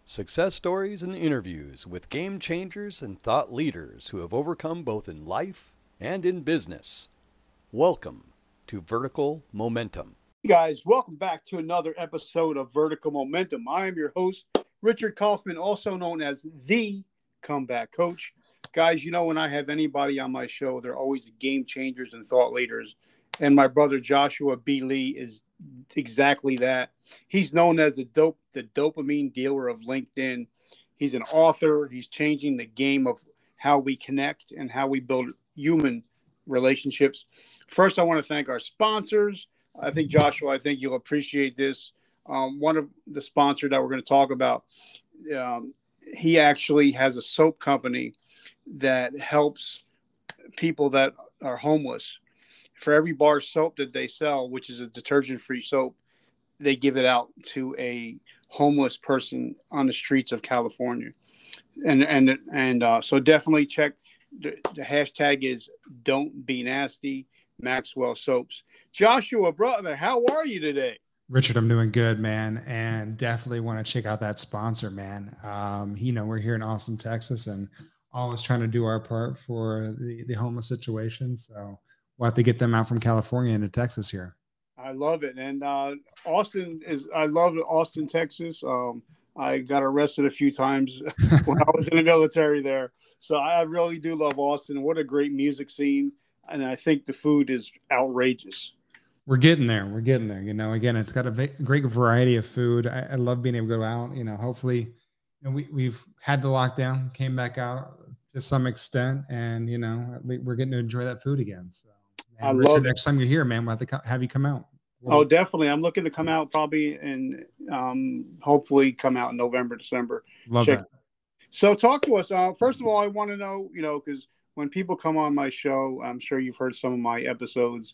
Success stories and interviews with game changers and thought leaders who have overcome both in life and in business. Welcome to Vertical Momentum. Hey guys, welcome back to another episode of Vertical Momentum. I am your host, Richard Kaufman, also known as the Comeback Coach. Guys, you know, when I have anybody on my show, they're always game changers and thought leaders. And my brother Joshua B. Lee is exactly that. He's known as the dopamine dealer of LinkedIn. He's an author. He's changing the game of how we connect and how we build human relationships. First, I want to thank our sponsors. I think, Joshua, I think you'll appreciate this. One of the sponsors that we're going to talk about, he actually has a soap company that helps people that are homeless. For every bar soap that they sell, which is a detergent-free soap, they give it out to a homeless person on the streets of California. So definitely check. The hashtag is Don't Be Nasty, Maxwell Soaps. Joshua, brother, how are you today? Richard, I'm doing good, man, and definitely want to check out that sponsor, man. We're here in Austin, Texas, and always trying to do our part for the homeless situation. So we'll have to get them out from California into Texas here. I love it. And I love Austin, Texas. I got arrested a few times when I was in the military there. So I really do love Austin. What a great music scene. And I think the food is outrageous. We're getting there. You know, again, it's got a great variety of food. I love being able to go out, hopefully, we've had the lockdown, came back out to some extent, and, we're getting to enjoy that food again. So I Richard, love it. Next time you're here, man, we'll have to have you come out. Oh, definitely. I'm looking to come out probably and hopefully come out in November, December. Love that. So talk to us. First of all, I want to know, because when people come on my show, I'm sure you've heard some of my episodes.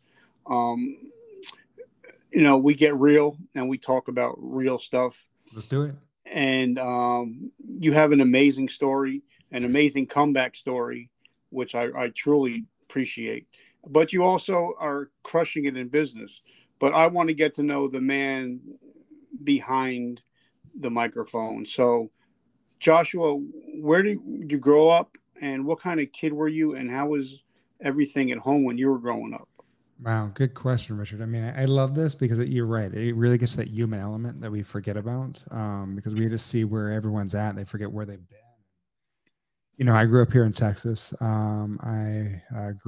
We get real and we talk about real stuff. Let's do it. And you have an amazing story, an amazing comeback story, which I truly appreciate. But you also are crushing it in business. But I want to get to know the man behind the microphone. So, Joshua, where did you grow up, and what kind of kid were you, and how was everything at home when you were growing up? Wow, good question, Richard. I mean, I love this because you're right. It really gets to that human element that we forget about because we just see where everyone's at. They forget where they've been. I grew up here in Texas. I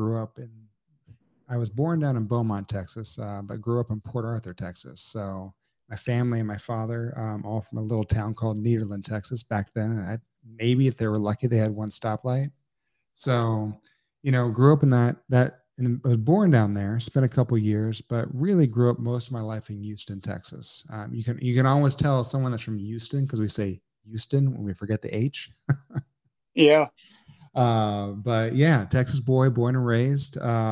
was born down in Beaumont, Texas, but grew up in Port Arthur, Texas. So my family and my father, all from a little town called Nederland, Texas. Back then, maybe if they were lucky, they had one stoplight. So, grew up in that, and was born down there, spent a couple years, but really grew up most of my life in Houston, Texas. You can always tell someone that's from Houston because we say Houston when we forget the H. Yeah. But yeah, Texas boy, born and raised,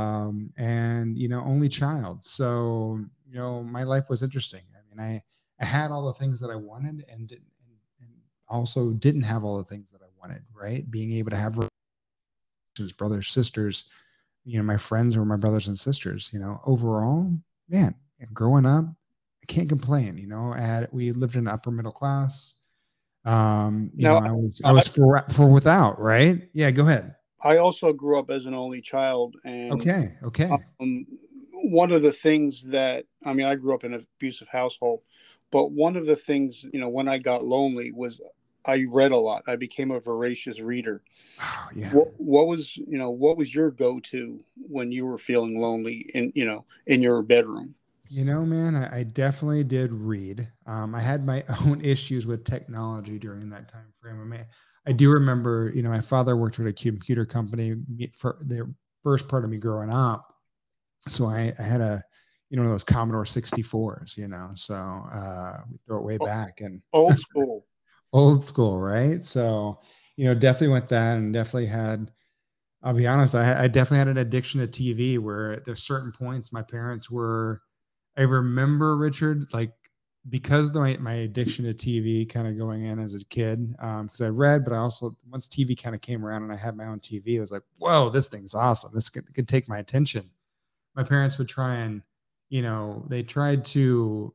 and only child. So my life was interesting. I mean, I had all the things that I wanted, and also didn't have all the things that I wanted. Right, being able to have brothers, sisters. My friends were my brothers and sisters. Overall, man, growing up, I can't complain. We lived in the upper middle class. I was for without, right? Yeah, go ahead. I also grew up as an only child, and okay. One of the things that I grew up in an abusive household, but one of the things when I got lonely was I read a lot. I became a voracious reader. Oh, yeah. What was your go-to when you were feeling lonely in your bedroom? Man, I definitely did read. I had my own issues with technology during that time frame. I do remember, my father worked at a computer company for the first part of me growing up. So I had one of those Commodore 64s, so we throw it way back and old school. Old school, right? So, definitely went that, and definitely had, I'll be honest, I definitely had an addiction to TV where there's certain points my parents were, I remember, Richard, like, because of my addiction to TV kind of going in as a kid, because I read, but I also, once TV kind of came around and I had my own TV, I was like, whoa, this thing's awesome. This could take my attention. My parents would try and, they tried to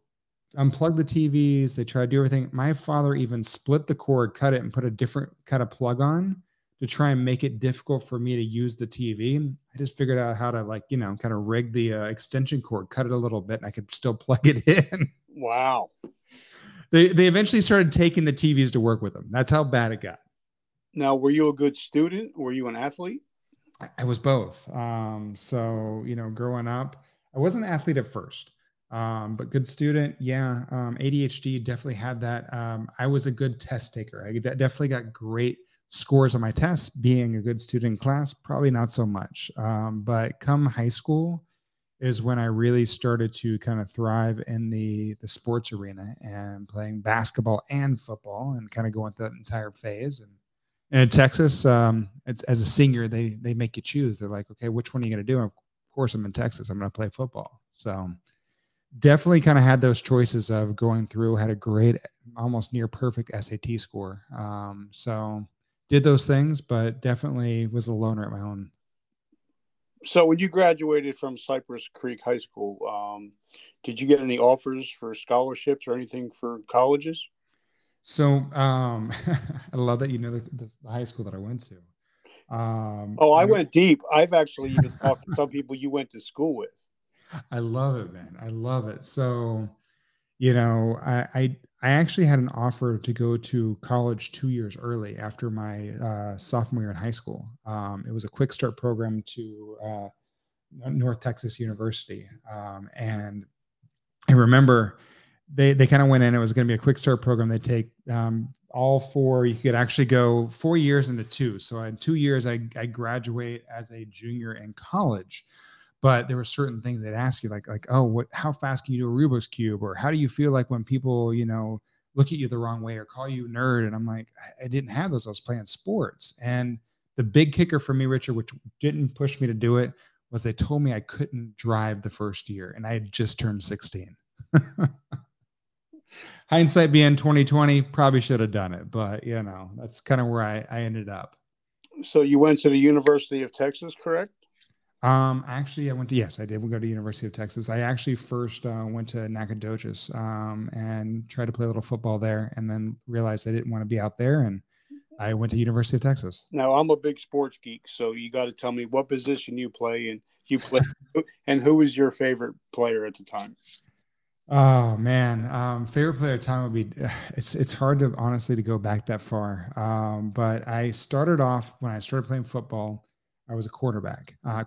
unplug the TVs. They tried to do everything. My father even split the cord, cut it, and put a different kind of plug on to try and make it difficult for me to use the TV. I just figured out how to, like, kind of rig the extension cord, cut it a little bit, and I could still plug it in. Wow. They eventually started taking the TVs to work with them. That's how bad it got. Now, were you a good student? Were you an athlete? I was both. So, growing up, I wasn't an athlete at first, but good student. Yeah. ADHD definitely had that. I was a good test taker. I definitely got great scores on my tests. Being a good student in class, probably not so much. But come high school is when I really started to kind of thrive in the sports arena and playing basketball and football and kind of going through that entire phase. And in Texas, it's, as a senior, they make you choose. They're like, okay, which one are you going to do? And of course, I'm in Texas. I'm going to play football. So definitely kind of had those choices of going through, had a great, almost near perfect SAT score. So did those things, but definitely was a loner at my own. So when you graduated from Cypress Creek High School, did you get any offers for scholarships or anything for colleges? So I love that the high school that I went to. I went deep. I've actually even talked to some people you went to school with. I love it, man. I love it. So, I actually had an offer to go to college 2 years early after my sophomore year in high school. It was a quick start program to North Texas University. And I remember they kind of went in, it was going to be a quick start program. They take all four, you could actually go 4 years into two. So in 2 years, I graduate as a junior in college. But there were certain things they'd ask you, like, oh, how fast can you do a Rubik's Cube? Or how do you feel like when people, look at you the wrong way or call you nerd? And I'm like, I didn't have those. I was playing sports. And the big kicker for me, Richard, which didn't push me to do it, was they told me I couldn't drive the first year. And I had just turned 16. Hindsight being 2020, probably should have done it. But, that's kind of where I ended up. So you went to the University of Texas, correct? Actually, yes, I did. We go to University of Texas. I actually first went to Nacogdoches and tried to play a little football there, and then realized I didn't want to be out there, and I went to University of Texas. Now, I'm a big sports geek, so you got to tell me what position you play and who was your favorite player at the time? Oh man, favorite player at the time would be. It's hard to honestly to go back that far. But I started off when I started playing football. I was a cornerback,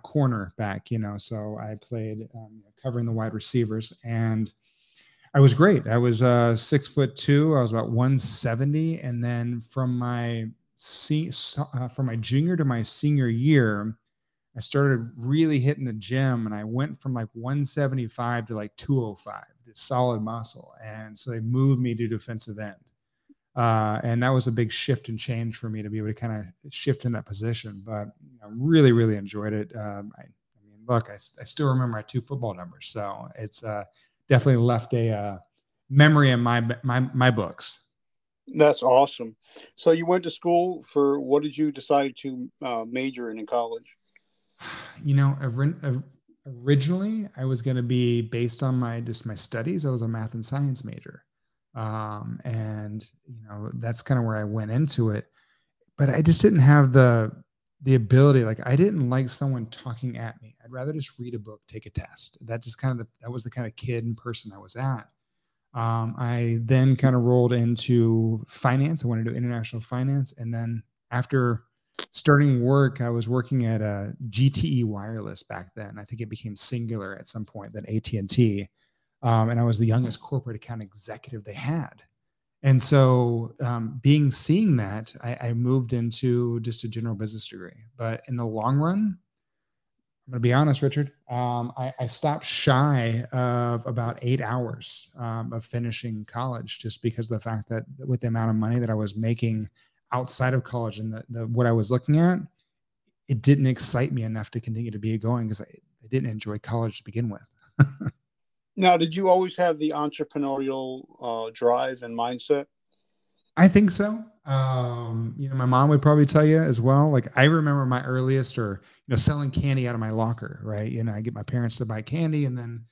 so I played covering the wide receivers, and I was great. I was 6'2". I was about 170, and then from my junior to my senior year, I started really hitting the gym, and I went from like 175 to like 205, solid muscle, and so they moved me to defensive end. And that was a big shift and change for me to be able to kind of shift in that position. But I really, really enjoyed it. Look, I still remember my 2 football numbers, so it's definitely left a memory in my books. That's awesome. So you went to school for, what did you decide to major in college? Originally I was going to be, based on my studies, I was a math and science major. And that's kind of where I went into it, but I just didn't have the ability. Like, I didn't like someone talking at me. I'd rather just read a book, take a test. That was the kind of kid and person I was at. I then kind of rolled into finance. I wanted to do international finance. And then after starting work, I was working at a GTE Wireless back then. I think it became Singular at some point, then AT&T. And I was the youngest corporate account executive they had. And so seeing that, I moved into just a general business degree. But in the long run, I'm going to be honest, Richard, I stopped shy of about 8 hours of finishing college, just because of the fact that with the amount of money that I was making outside of college and what I was looking at, it didn't excite me enough to continue to be going, because I didn't enjoy college to begin with. Now, did you always have the entrepreneurial drive and mindset? I think so. My mom would probably tell you as well. Like, I remember my earliest, or selling candy out of my locker, right? I get my parents to buy candy, and then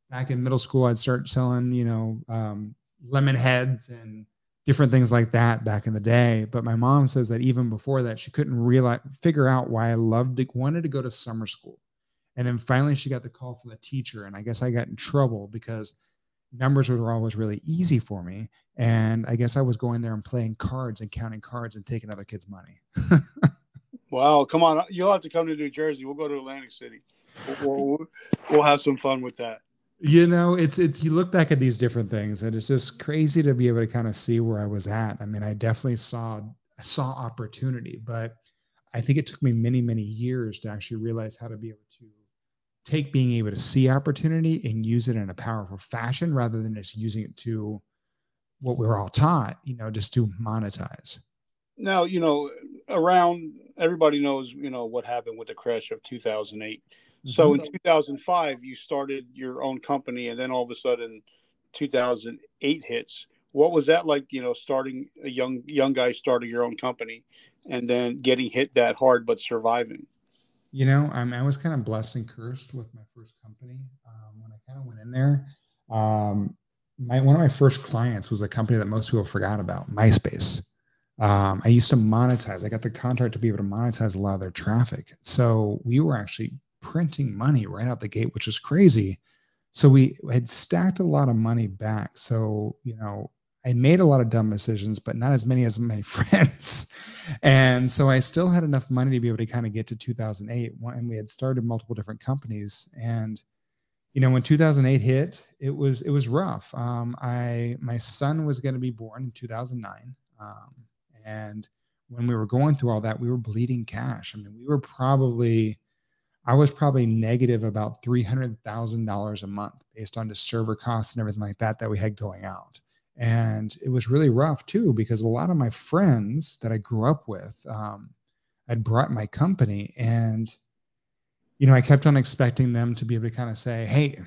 back in middle school, I'd start selling, lemon heads and different things like that back in the day. But my mom says that even before that, she couldn't figure out why I wanted to go to summer school. And then finally she got the call from the teacher. And I guess I got in trouble because numbers were always really easy for me. And I guess I was going there and playing cards and counting cards and taking other kids' money. Wow. Come on. You'll have to come to New Jersey. We'll go to Atlantic City. We'll have some fun with that. It's you look back at these different things and it's just crazy to be able to kind of see where I was at. I mean, I definitely saw opportunity, but I think it took me many, many years to actually realize how to be able to take being able to see opportunity and use it in a powerful fashion rather than just using it to what we were all taught, just to monetize. Now, around everybody knows, what happened with the crash of 2008. So in 2005, you started your own company, and then all of a sudden 2008 hits. What was that like, starting a young guy starting your own company and then getting hit that hard, but surviving? I was kind of blessed and cursed with my first company. When I kind of went in there, one of my first clients was a company that most people forgot about, MySpace. I used to monetize. I got the contract to be able to monetize a lot of their traffic. So we were actually printing money right out the gate, which was crazy. So we had stacked a lot of money back. So, I made a lot of dumb decisions, but not as many as my friends. And so I still had enough money to be able to kind of get to 2008. And we had started multiple different companies. And, when 2008 hit, it was rough. My son was going to be born in 2009. And when we were going through all that, we were bleeding cash. I mean, I was probably negative about $300,000 a month based on the server costs and everything like that we had going out. And it was really rough too, because a lot of my friends that I grew up with, I'd brought my company and, I kept on expecting them to be able to kind of say, hey,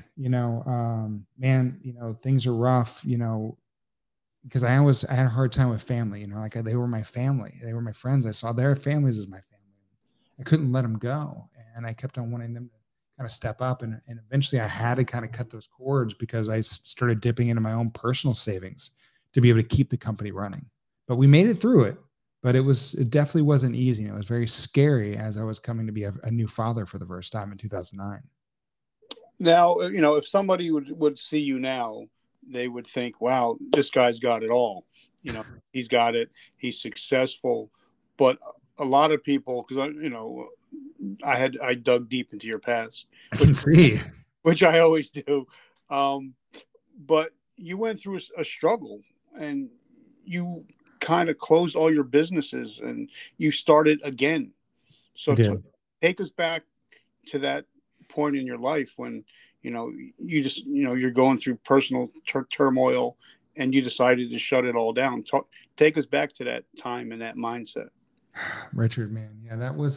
man, things are rough, because I had a hard time with family, they were my family. They were my friends. I saw their families as my family. I couldn't let them go. And I kept on wanting them to kind of step up. And eventually I had to kind of cut those cords because I started dipping into my own personal savings to be able to keep the company running. But we made it through it. But it definitely wasn't easy. It was very scary as I was coming to be a new father for the first time in 2009. Now, if somebody would see you now, they would think, wow, this guy's got it all. He's got it. He's successful. But a lot of people, because I dug deep into your past, which I always do. But you went through a struggle, and you kind of closed all your businesses, and you started again. So take us back to that point in your life when you just you're going through personal turmoil, and you decided to shut it all down. Take us back to that time and that mindset. Richard, man, yeah, that was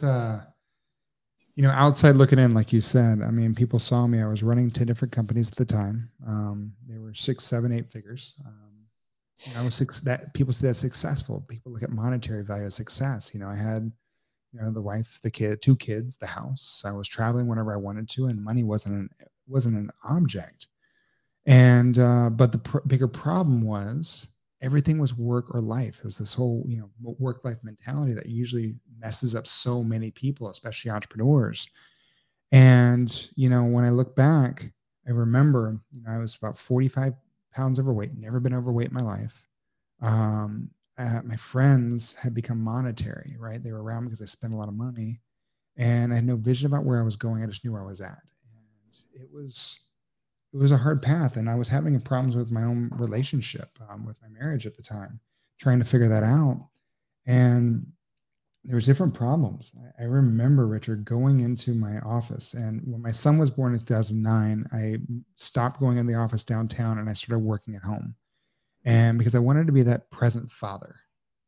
outside looking in, like you said. I mean, people saw me. I was running 10 different companies at the time. They were 6, 7, 8 figures. I was people say that's successful. People look at monetary value as success. I had, the wife, the kid, 2 kids, the house. I was traveling whenever I wanted to, and money wasn't an object. And but the bigger problem was everything was work or life. It was this whole, work-life mentality that usually messes up so many people, especially entrepreneurs. And, when I look back, I remember, I was about 45 pounds overweight, never been overweight in my life. My friends had become monetary, right? They were around because I spent a lot of money, and I had no vision about where I was going. I just knew where I was at. And it was a hard path. And I was having problems with my own relationship, with my marriage at the time, trying to figure that out. And there was different problems. I remember, Richard, going into my office, and when my son was born in 2009, I stopped going in the office downtown and I started working at home. And because I wanted to be that present father.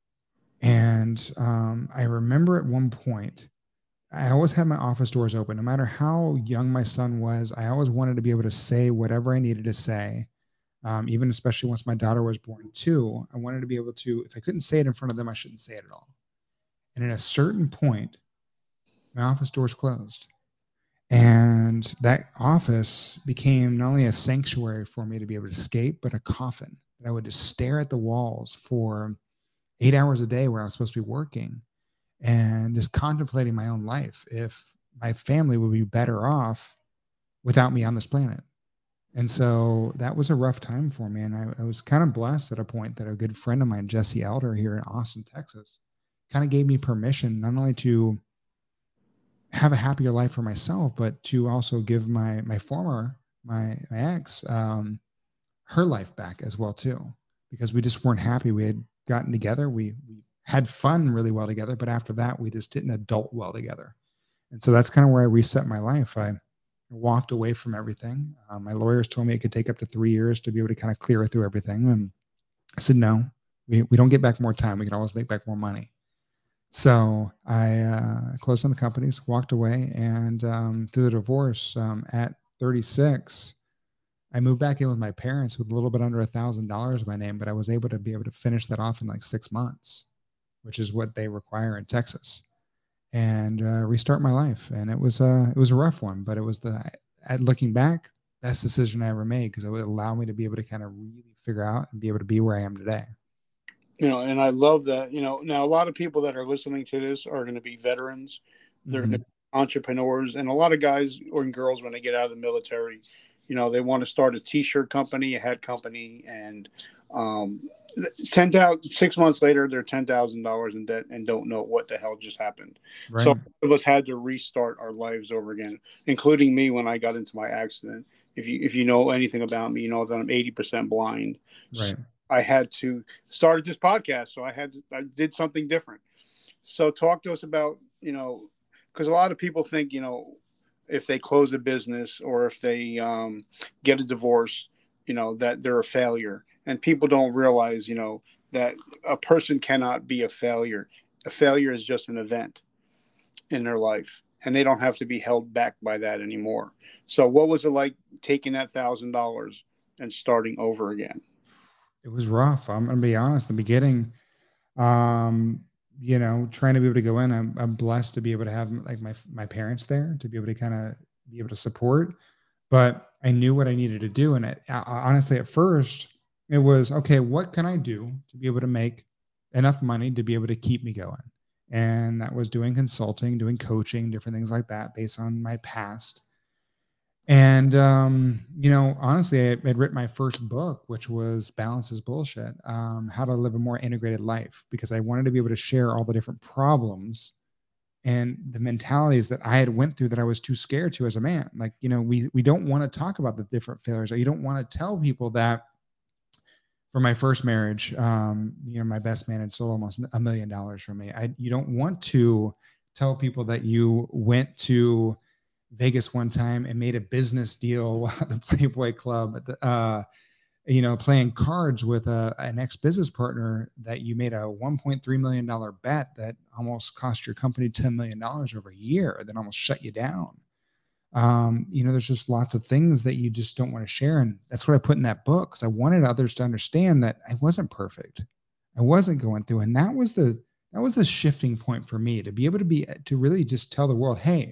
And I remember at one point, I always had my office doors open. No matter how young my son was, I always wanted to be able to say whatever I needed to say. Even especially once my daughter was born too, I wanted to be able to, if I couldn't say it in front of them, I shouldn't say it at all. And at a certain point, my office doors closed. And that office became not only a sanctuary for me to be able to escape, but a coffin that I would just stare at the walls for 8 hours a day where I was supposed to be working and just contemplating my own life. If my family would be better off without me on this planet. And so that was a rough time for me. And I was kind of blessed at a point that a good friend of mine, Jesse Elder here in Austin, Texas, kind of gave me permission not only to have a happier life for myself, but to also give my ex, her life back as well too, because we just weren't happy. We had gotten together, we had fun really well together, but after that, we just didn't adult well together. And so that's kind of where I reset my life. I walked away from everything. My lawyers told me it could take up to 3 years to be able to kind of clear through everything. And I said, no, we don't get back more time. We can always make back more money. So I closed on the companies, walked away, and through the divorce at 36, I moved back in with my parents with a little bit under $1,000 in my name, but I was able to finish that off in like 6 months, which is what they require in Texas, and restart my life. And it was a rough one, but it was looking back, best decision I ever made, because it would allow me to be able to kind of really figure out and be able to be where I am today. And I love that, now a lot of people that are listening to this are going to be veterans. They're going to be entrepreneurs, and a lot of guys or girls, when they get out of the military, they want to start a t-shirt company, a hat company, and 6 months later, they're $10,000 in debt and don't know what the hell just happened. Right. So most of us had to restart our lives over again, including me when I got into my accident. If you know anything about me, you know that I'm 80% blind. Right. So I had to start this podcast, so I did something different. So talk to us about, because a lot of people think, if they close a business or if they get a divorce, that they're a failure. And people don't realize, that a person cannot be a failure. A failure is just an event in their life, and they don't have to be held back by that anymore. So what was it like taking that $1,000 and starting over again? It was rough. I'm going to be honest. In the beginning, trying to be able to go in, I'm blessed to be able to have like my parents there to be able to kind of be able to support, but I knew what I needed to do. And honestly, at first it was, okay, what can I do to be able to make enough money to be able to keep me going? And that was doing consulting, doing coaching, different things like that based on my past. And, honestly, I'd written my first book, which was Balance is Bullshit, How to Live a More Integrated Life, because I wanted to be able to share all the different problems and the mentalities that I had went through that I was too scared to as a man. Like, we don't want to talk about the different failures. You don't want to tell people that for my first marriage, my best man had stole almost $1 million from me. You don't want to tell people that you went to Vegas one time and made a business deal at the Playboy Club, playing cards with an ex-business partner, that you made a $1.3 million bet that almost cost your company $10 million over a year, that almost shut you down. There's just lots of things that you just don't want to share. And that's what I put in that book, because I wanted others to understand that I wasn't perfect. I wasn't going through. And that was the shifting point for me, to be able to really just tell the world, hey,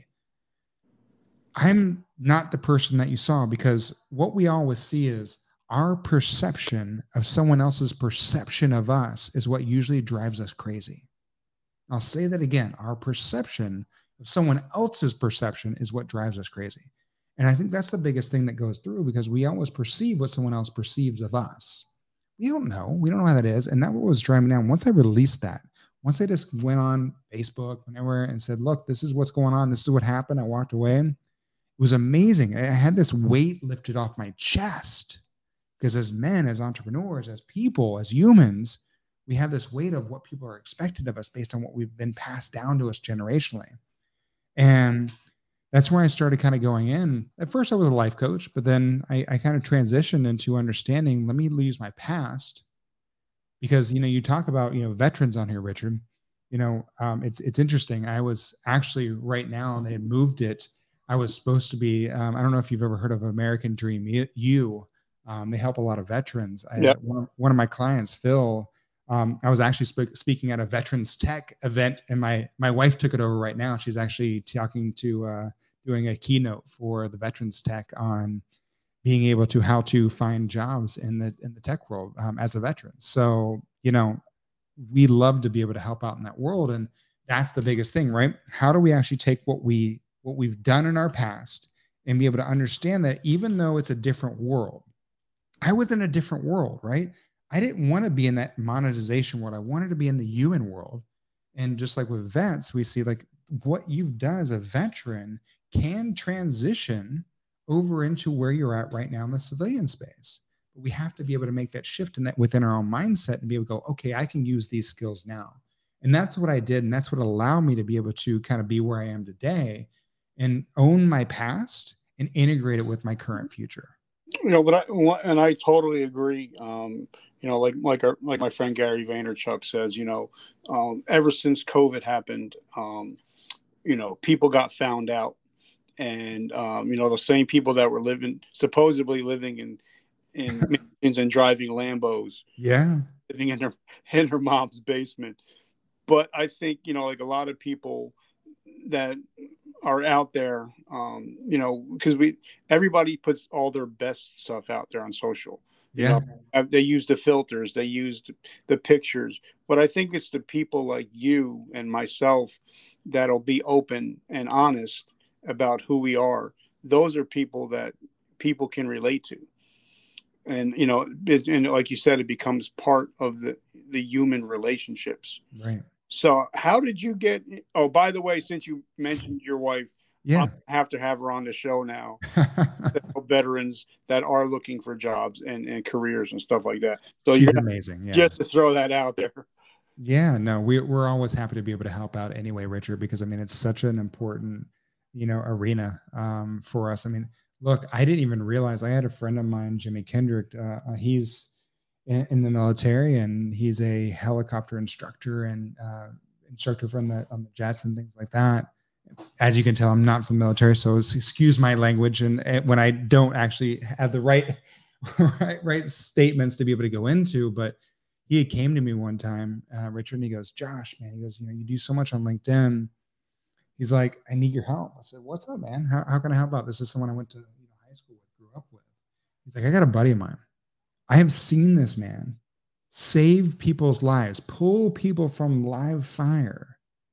I'm not the person that you saw, because what we always see is our perception of someone else's perception of us is what usually drives us crazy. I'll say that again. Our perception of someone else's perception is what drives us crazy. And I think that's the biggest thing that goes through, because we always perceive what someone else perceives of us. We don't know how that is. And that was driving me down. Once I released that, once I just went on Facebook, whenever, and said, look, this is what's going on. This is what happened. I walked away. It was amazing. I had this weight lifted off my chest, because as men, as entrepreneurs, as people, as humans, we have this weight of what people are expected of us based on what we've been passed down to us generationally. And that's where I started kind of going in. At first, I was a life coach, but then I kind of transitioned into understanding, let me use my past, because, you talk about, veterans on here, Richard. It's interesting. I was actually, right now, they had moved it. I was supposed to be, I don't know if you've ever heard of American Dream U. They help a lot of veterans. Yep. One of my clients, Phil, I was actually speaking at a Veterans Tech event, and my wife took it over right now. She's actually talking to doing a keynote for the Veterans Tech on being able to how to find jobs in the tech world as a veteran. So, you know, we love to be able to help out in that world. And that's the biggest thing, right? How do we actually take what we've done in our past and be able to understand that even though it's a different world, I was in a different world, right? I didn't want to be in that monetization world. I wanted to be in the human world. And just like with vets, we see like what you've done as a veteran can transition over into where you're at right now in the civilian space. But we have to be able to make that shift in that within our own mindset and be able to go, okay, I can use these skills now. And that's what I did. And that's what allowed me to be able to kind of be where I am today and own my past and integrate it with my current future. You know, I totally agree. You know, like my friend Gary Vaynerchuk says, you know, ever since COVID happened, you know, people got found out. And, you know, the same people that were supposedly living in mansions and driving Lambos, living in their mom's basement. But I think, you know, like a lot of people that are out there, you know, because everybody puts all their best stuff out there on social. You know, they use the filters, they use the pictures, but I think it's the people like you and myself that'll be open and honest about who we are. Those are people that people can relate to. And, you know, and like you said, it becomes part of the human relationships. Right. So how did you get, oh, by the way, since you mentioned your wife, I have to have her on the show now. Veterans that are looking for jobs and careers and stuff like that. So she's amazing. Yeah. Just to throw that out there. Yeah, no, we're always happy to be able to help out anyway, Richard, because I mean, it's such an important, you know, arena for us. I mean, look, I didn't even realize I had a friend of mine, Jimmy Kendrick. He's in the military and he's a helicopter instructor and instructor on the jets and things like that. As you can tell, I'm not from the military, so excuse my language and when I don't actually have the right statements to be able to go into. But he came to me one time, Richard, and he goes, "Josh, man," he goes, "you know, you do so much on LinkedIn." He's like, "I need your help." I said, "What's up, man? How can I help out?" This is someone I went to high school with, grew up with. He's like, "I got a buddy of mine. I have seen this man save people's lives, pull people from live fire.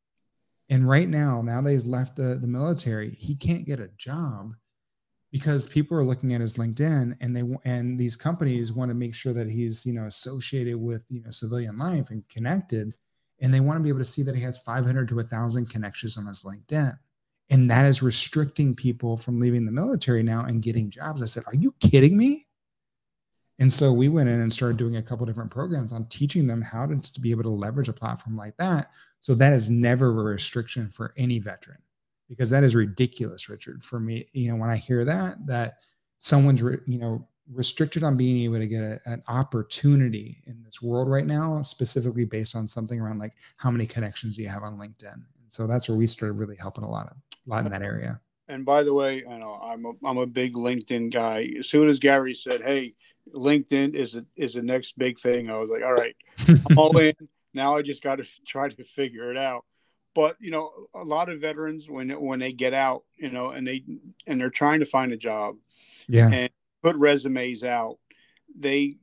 And right now that he's left the military, he can't get a job because people are looking at his LinkedIn and these companies want to make sure that he's, you know, associated with, you know, civilian life and connected. And they want to be able to see that he has 500 to 1,000 connections on his LinkedIn. And that is restricting people from leaving the military now and getting jobs. I said, "Are you kidding me?" And so we went in and started doing a couple different programs on teaching them how to be able to leverage a platform like that. So that is never a restriction for any veteran, because that is ridiculous, Richard, for me. You know, when I hear that someone's, you know, restricted on being able to get an opportunity in this world right now, specifically based on something around like how many connections you have on LinkedIn. And so that's where we started really helping a lot in that area. And by the way, I know I'm a big LinkedIn guy. As soon as Gary said, "Hey, LinkedIn is the next big thing," I was like, "All right, I'm all in." Now I just got to try to figure it out. But, you know, a lot of veterans when they get out, you know, and they're trying to find a job, and put resumes out, they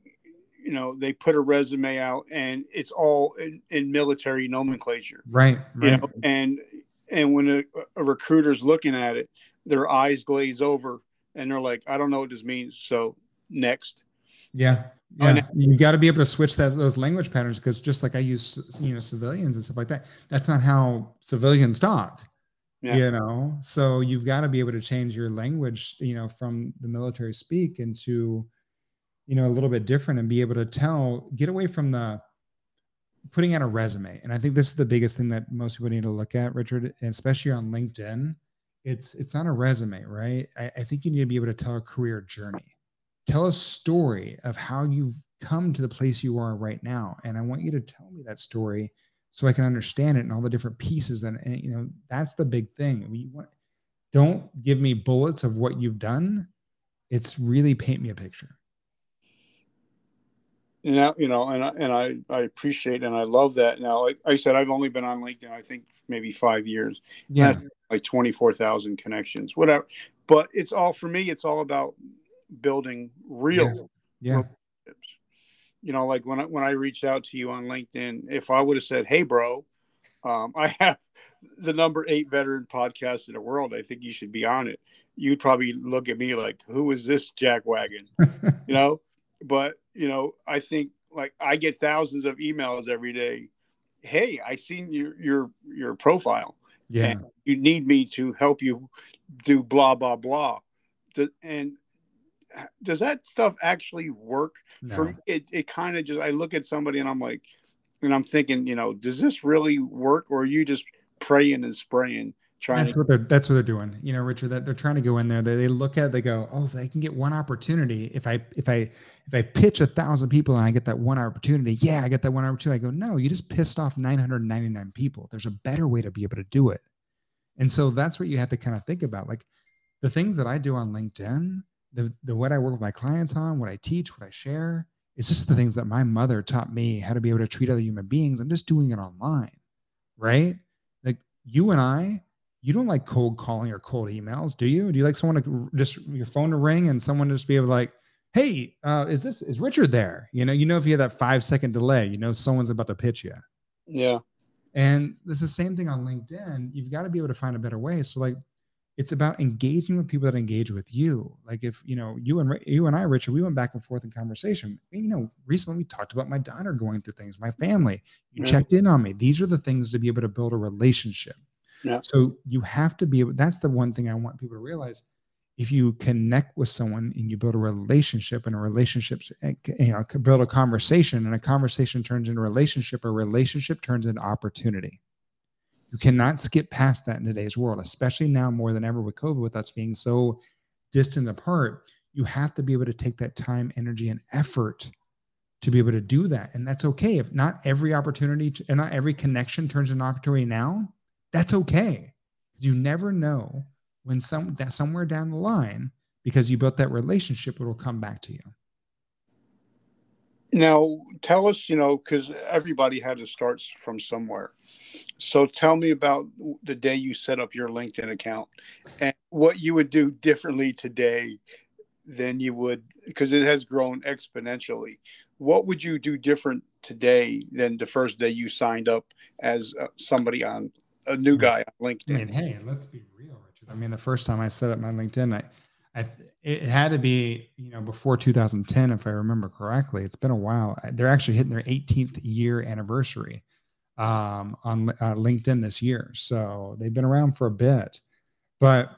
put a resume out and it's all in military nomenclature, right? You know, and when a recruiter's looking at it, their eyes glaze over and they're like, "I don't know what this means, so next." Yeah. You got to be able to switch those language patterns, because just like I use, you know, civilians and stuff like that, that's not how civilians talk. You know, so you've got to be able to change your language, you know, from the military speak into, you know, a little bit different, and be able to get away from the putting out a resume. And I think this is the biggest thing that most people need to look at, Richard, and especially on LinkedIn. It's not a resume, right? I think you need to be able to tell a career journey. Tell a story of how you've come to the place you are right now. And I want you to tell me that story so I can understand it and all the different pieces. And you know, that's the big thing. Don't give me bullets of what you've done. It's really paint me a picture. I appreciate and I love that. Now, like I said, I've only been on LinkedIn, I think maybe 5 years, and Yeah. that's like 24,000 connections, whatever. But it's all for me. It's all about building Yeah. real Yeah. relationships. Like when I reached out to you on LinkedIn, if I would have said, "Hey, bro, I have the #8 veteran podcast in the world. I think you should be on it," you'd probably look at me like, "Who is this jackwagon?" You know. But I think like I get thousands of emails every day. Hey, I seen your profile, Yeah. and you need me to help you do blah blah blah. And does that stuff actually work for me? No. It kind of just, I look at somebody and I'm like, and I'm thinking, does this really work, or are you just praying and spraying trying to? That's what they're doing. Richard, that they're trying to go in there. They look at it, they go, oh, if I can get one opportunity. If I pitch 1,000 people and I get that one opportunity, yeah, I get that one opportunity. I go, no, you just pissed off 999 people. There's a better way to be able to do it. And so that's what you have to kind of think about. Like the things that I do on LinkedIn, the what I work with my clients on, what I teach, what I share, it's just the things that my mother taught me how to be able to treat other human beings. I'm just doing it online, right? Like you and I, you don't like cold calling or cold emails, do you? Do you like someone to just your phone to ring and someone just be able to like, hey, is Richard there? If you have that 5-second delay, someone's about to pitch you. Yeah. And it's the same thing on LinkedIn. You've got to be able to find a better way. So like, it's about engaging with people that engage with you. Like if, you and I, Richard, we went back and forth in conversation. Recently we talked about my daughter going through things, my family, you checked in on me. These are the things to be able to build a relationship. Yeah. So you have to be able, that's the one thing I want people to realize. If you connect with someone and you build a relationship, and a relationship, build a conversation, and a conversation turns into a relationship turns into opportunity. You cannot skip past that in today's world, especially now more than ever with COVID, with us being so distant apart. You have to be able to take that time, energy, and effort to be able to do that. And that's okay. If not every opportunity and not every connection turns into an opportunity now, that's okay. You never know when somewhere down the line, because you built that relationship, it will come back to you. Now, tell us, because everybody had to start from somewhere. So tell me about the day you set up your LinkedIn account and what you would do differently today than you would, because it has grown exponentially. What would you do different today than the first day you signed up as somebody on a new guy on LinkedIn? I mean, hey, let's be real, Richard. I mean, the first time I set up my LinkedIn, it had to be, before 2010, if I remember correctly. It's been a while. They're actually hitting their 18th year anniversary on LinkedIn this year. So they've been around for a bit, but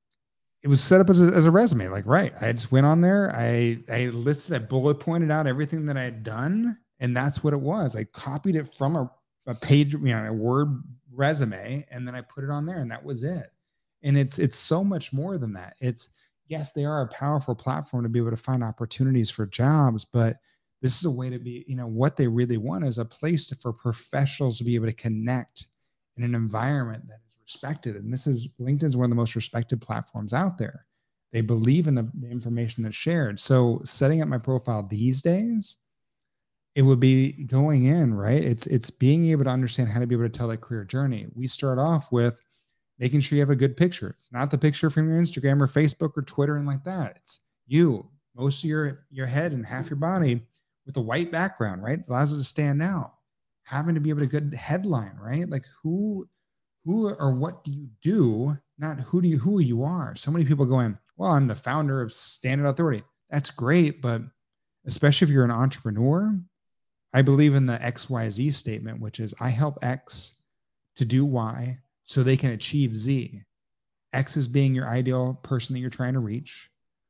it was set up as a resume. Like, right. I just went on there. I bullet pointed out everything that I had done. And that's what it was. I copied it from a page, a Word resume, and then I put it on there, and that was it. And it's so much more than that. Yes, they are a powerful platform to be able to find opportunities for jobs, but this is a way to be, what they really want is a place for professionals to be able to connect in an environment that is respected. And LinkedIn is one of the most respected platforms out there. They believe in the information that's shared. So setting up my profile these days, it would be going in, right? It's being able to understand how to be able to tell that career journey. We start off with making sure you have a good picture. It's not the picture from your Instagram or Facebook or Twitter and like that. It's you, most of your head and half your body with a white background, right? It allows us to stand out. Having to be able to good headline, right? Like who or what do you do? Not who you are. So many people going, well, I'm the founder of Standard Authority. That's great, but especially if you're an entrepreneur, I believe in the XYZ statement, which is I help X to do Y so they can achieve Z. X is being your ideal person that you're trying to reach.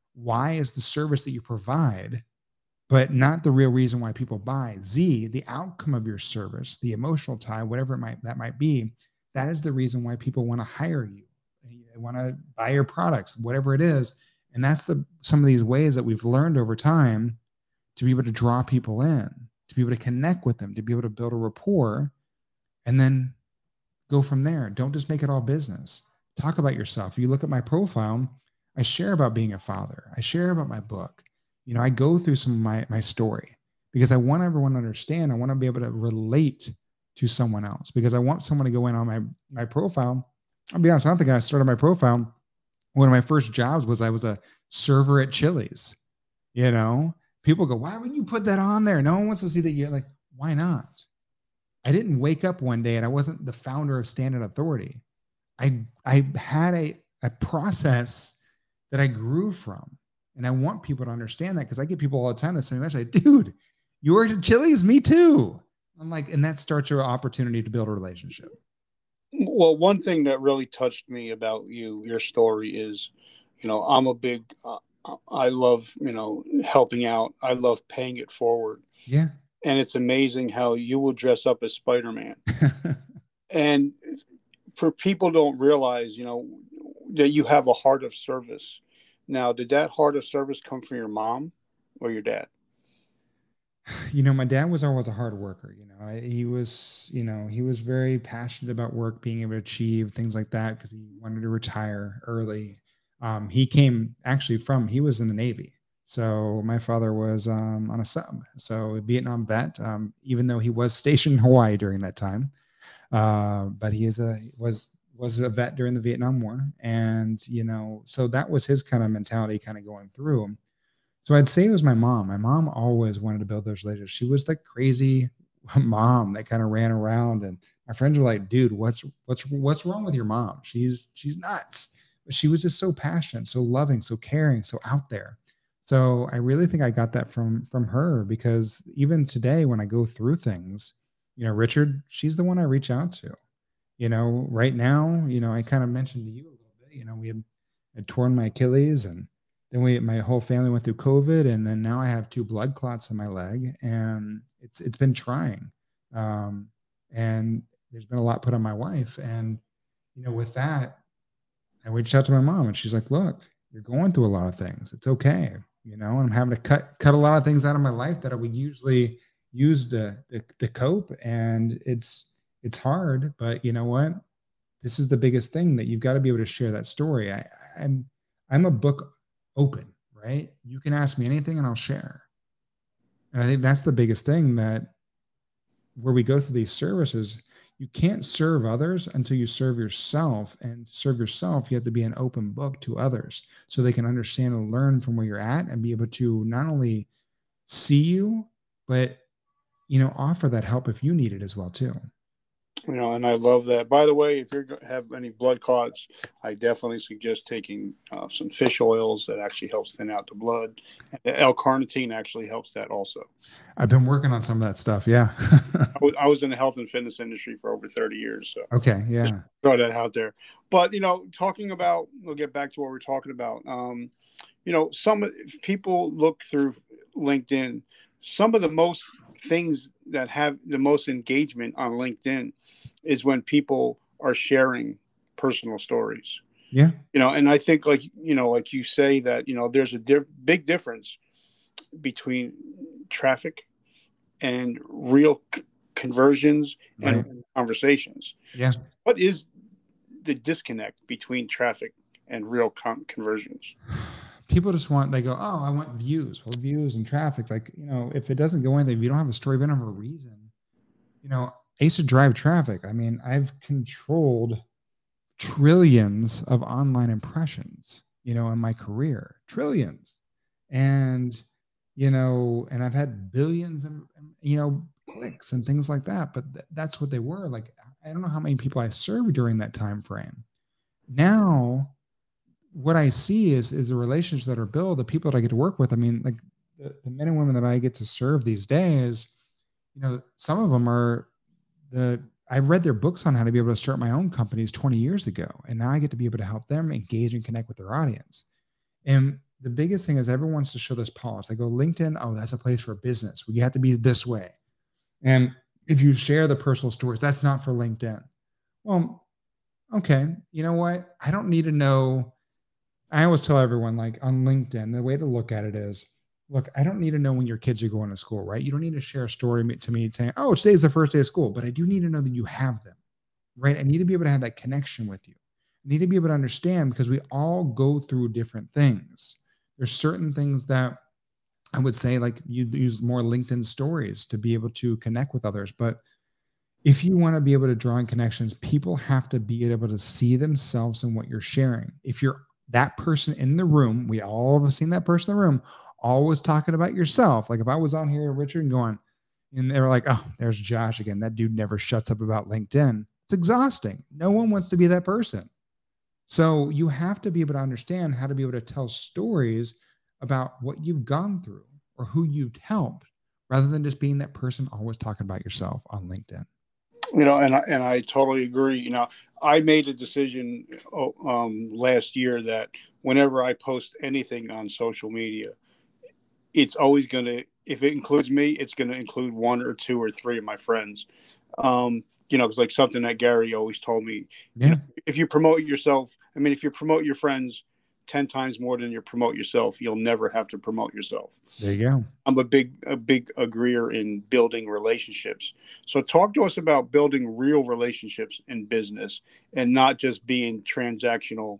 Y is the service that you provide, but not the real reason why people buy. Z, the outcome of your service, the emotional tie, whatever that might be, that is the reason why people want to hire you. They want to buy your products, whatever it is. And that's some of these ways that we've learned over time to be able to draw people in, to be able to connect with them, to be able to build a rapport, and then go from there. Don't just make it all business. Talk about yourself. If you look at my profile, I share about being a father. I share about my book. I go through some of my story because I want everyone to understand. I want to be able to relate to someone else, because I want someone to go in on my profile. I'll be honest, I don't think I started my profile. One of my first jobs was I was a server at Chili's. You know, people go, why would you put that on there? No one wants to see that. You're like, why not? I didn't wake up one day and I wasn't the founder of Standard Authority. I had a process that I grew from. And I want people to understand that, because I get people all the time that say, dude, you worked at Chili's? Me too. I'm like, and that starts your opportunity to build a relationship. Well, one thing that really touched me about your story is, I'm a big, I love, helping out. I love paying it forward. Yeah. And it's amazing how you will dress up as Spider-Man. And for people don't realize, that you have a heart of service. Now, did that heart of service come from your mom or your dad? My dad was always a hard worker. He was very passionate about work, being able to achieve things like that, because he wanted to retire early. He came actually he was in the Navy. So my father was on a sub, so a Vietnam vet, even though he was stationed in Hawaii during that time. But he was a vet during the Vietnam War. And, so that was his kind of mentality kind of going through him. So I'd say it was my mom. My mom always wanted to build those relationships. She was the crazy mom that kind of ran around, and my friends were like, dude, what's wrong with your mom? She's nuts. But she was just so passionate, so loving, so caring, so out there. So I really think I got that from her, because even today when I go through things, Richard, she's the one I reach out to. Right now, I kind of mentioned to you a little bit, we had torn my Achilles, and then my whole family went through COVID, and then now I have 2 blood clots in my leg, and it's been trying. And there's been a lot put on my wife. And, with that, I reached out to my mom, and she's like, look, you're going through a lot of things. It's okay. I'm having to cut a lot of things out of my life that I would usually use to cope. And it's hard, but you know what? This is the biggest thing, that you've got to be able to share that story. I'm a book open, right? You can ask me anything and I'll share. And I think that's the biggest thing, that where we go through these services, you can't serve others until you serve yourself. And to serve yourself, you have to be an open book to others, so they can understand and learn from where you're at, and be able to not only see you, but, offer that help if you need it as well too. And I love that. By the way, if you have any blood clots, I definitely suggest taking some fish oils. That actually helps thin out the blood. And the L-carnitine actually helps that also. I've been working on some of that stuff. Yeah. I was in the health and fitness industry for over 30 years. So okay. Yeah. Just throw that out there. But, we'll get back to what we're talking about. Some people look through LinkedIn. Some of the most things that have the most engagement on LinkedIn is when people are sharing personal stories. Yeah. And I think like you say that, there's a big difference between traffic and real conversions and conversations. Yeah. What is the disconnect between traffic and real conversions? People just they go, oh, I want views. Well, views and traffic, if it doesn't go anything, if you don't have a story, if you don't have a reason, I used to drive traffic. I mean, I've controlled trillions of online impressions, in my career, trillions. And, and I've had billions of, clicks and things like that, but that's what they were. Like, I don't know how many people I served during that time frame. Now, what I see is the relationships that are built, the people that I get to work with. I mean, like the men and women that I get to serve these days, some of them I've read their books on how to be able to start my own companies 20 years ago. And now I get to be able to help them engage and connect with their audience. And the biggest thing is everyone wants to show this polish. They go, LinkedIn, oh, that's a place for business. You have to be this way. And if you share the personal stories, that's not for LinkedIn. Well, okay. You know what? I don't need to know. I always tell everyone, like on LinkedIn, the way to look at it is, look, I don't need to know when your kids are going to school, right? You don't need to share a story to me saying, oh, today's the first day of school, but I do need to know that you have them, right? I need to be able to have that connection with you. I need to be able to understand, because we all go through different things. There's certain things that I would say like you use more LinkedIn stories to be able to connect with others. But if you want to be able to draw in connections, people have to be able to see themselves in what you're sharing. If you're that person in the room, we all have seen that person in the room, always talking about yourself. Like if I was on here, Richard, and going, and they were like, oh, there's Josh again. That dude never shuts up about LinkedIn. It's exhausting. No one wants to be that person. So you have to be able to understand how to be able to tell stories about what you've gone through or who you've helped rather than just being that person always talking about yourself on LinkedIn. And I totally agree. I made a decision last year that whenever I post anything on social media, it's always going to, if it includes me, it's going to include one or two or three of my friends. It's like something that Gary always told me. Yeah. If you promote yourself, if you promote your friends 10 times more than you promote yourself, you'll never have to promote yourself. There you go. I'm a big agreeer in building relationships. So talk to us about building real relationships in business and not just building transactional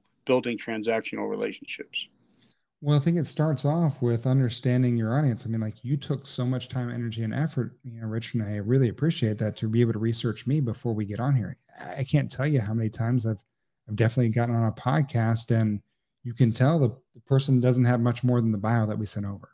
relationships. Well, I think it starts off with understanding your audience. Like you took so much time, energy, and effort, Richard, and I really appreciate that to be able to research me before we get on here. I can't tell you how many times I've definitely gotten on a podcast and you can tell the person doesn't have much more than the bio that we sent over.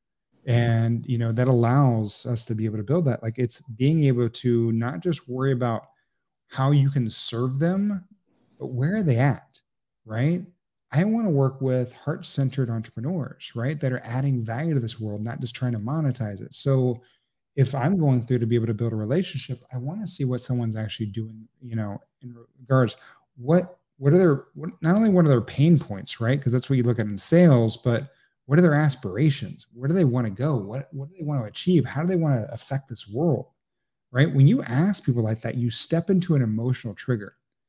And, that allows us to be able to build that. Like it's being able to not just worry about how you can serve them, but where are they at, right? I want to work with heart-centered entrepreneurs, right? That are adding value to this world, not just trying to monetize it. So if I'm going through to be able to build a relationship, I want to see what someone's actually doing, in regards, what not only what are their pain points, right? Because that's what you look at in sales, but what are their aspirations? Where do they want to go? What do they want to achieve? How do they want to affect this world? Right? When you ask people like that, you step into an emotional trigger.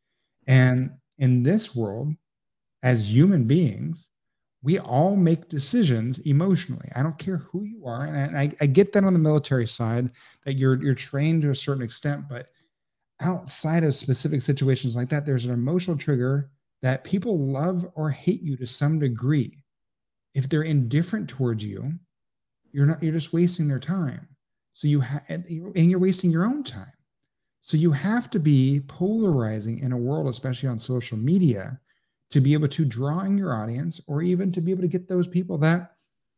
And in this world, as human beings, we all make decisions emotionally. I don't care who you are. And I get that on the military side, that you're trained to a certain extent, but outside of specific situations like that, there's an emotional trigger that people love or hate you to some degree. If they're indifferent towards you, you're just wasting their time. So and you're wasting your own time. So you have to be polarizing in a world, especially on social media, to be able to draw in your audience, or even to be able to get those people that,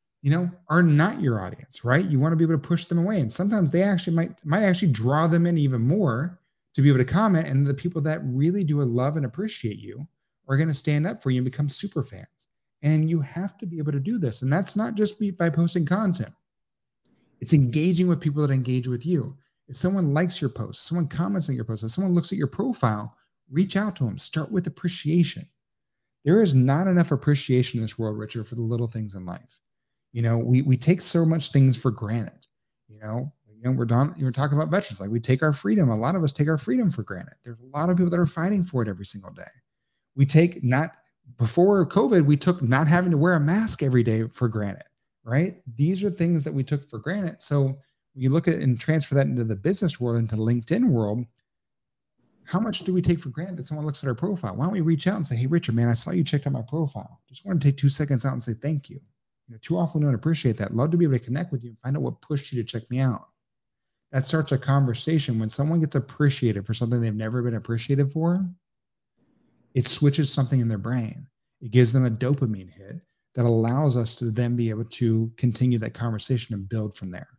are not your audience, right? You want to be able to push them away. And sometimes they actually might actually draw them in even more to be able to comment. And the people that really do love and appreciate you are going to stand up for you and become super fans. And you have to be able to do this. And that's not just by posting content. It's engaging with people that engage with you. If someone likes your post, someone comments on your post, if someone looks at your profile, reach out to them. Start with appreciation. There is not enough appreciation in this world, Richard, for the little things in life. We take so much things for granted. We're talking about veterans. Like we take our freedom. A lot of us take our freedom for granted. There's a lot of people that are fighting for it every single day. Before COVID, we took not having to wear a mask every day for granted, right? These are things that we took for granted. So when you look at and transfer that into the business world, into LinkedIn world, how much do we take for granted that someone looks at our profile? Why don't we reach out and say, hey, Richard, man, I saw you checked out my profile. Just want to take 2 seconds out and say thank you. Too often we don't appreciate that. Love to be able to connect with you and find out what pushed you to check me out. That starts a conversation. When someone gets appreciated for something they've never been appreciated for, it switches something in their brain. It gives them a dopamine hit that allows us to then be able to continue that conversation and build from there.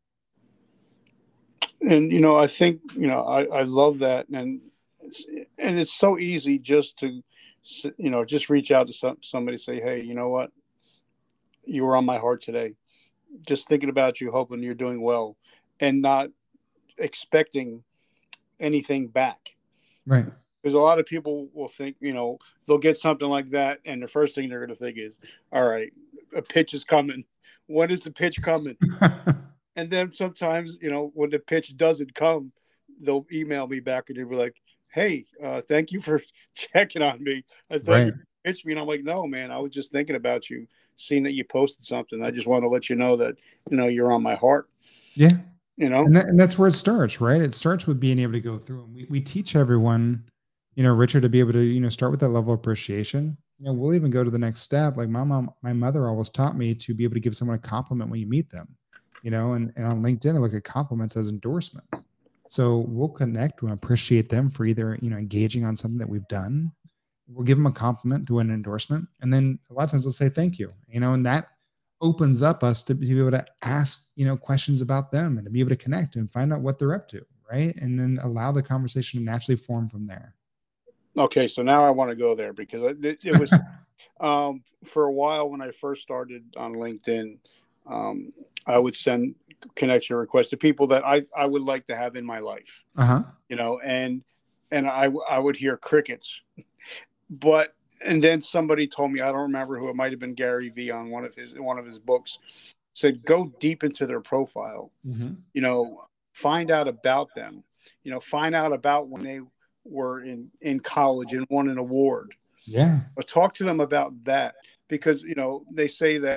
And, I think, I love that. And it's so easy just to, just reach out to somebody, say, hey, you know what? You were on my heart today. Just thinking about you, hoping you're doing well, and not expecting anything back. Right. Because a lot of people will think, they'll get something like that, and the first thing they're going to think is, all right, a pitch is coming. When is the pitch coming? And then sometimes, when the pitch doesn't come, they'll email me back and they'll be like, hey, thank you for checking on me. I thought you pitched me. And I'm like, no, man, I was just thinking about you, seeing that you posted something. I just want to let you know that, you're on my heart. Yeah. And that's where it starts, right? It starts with being able to go through. And we teach everyone Richard, to be able to, start with that level of appreciation, we'll even go to the next step. Like my mother always taught me to be able to give someone a compliment when you meet them, and on LinkedIn, I look at compliments as endorsements. So we'll connect and appreciate them for either, engaging on something that we've done. We'll give them a compliment through an endorsement. And then a lot of times we'll say thank you, and that opens up us to be able to ask, questions about them and to be able to connect and find out what they're up to. Right. And then allow the conversation to naturally form from there. Okay. So now I want to go there because it was for a while when I first started on LinkedIn, I would send connection requests to people that I would like to have in my life, and I would hear crickets, and then somebody told me, I don't remember who, it might've been Gary Vee on one of his books, said, go deep into their profile, find out about them, find out about when they were in college and won an award. Yeah. But talk to them about that because, they say that.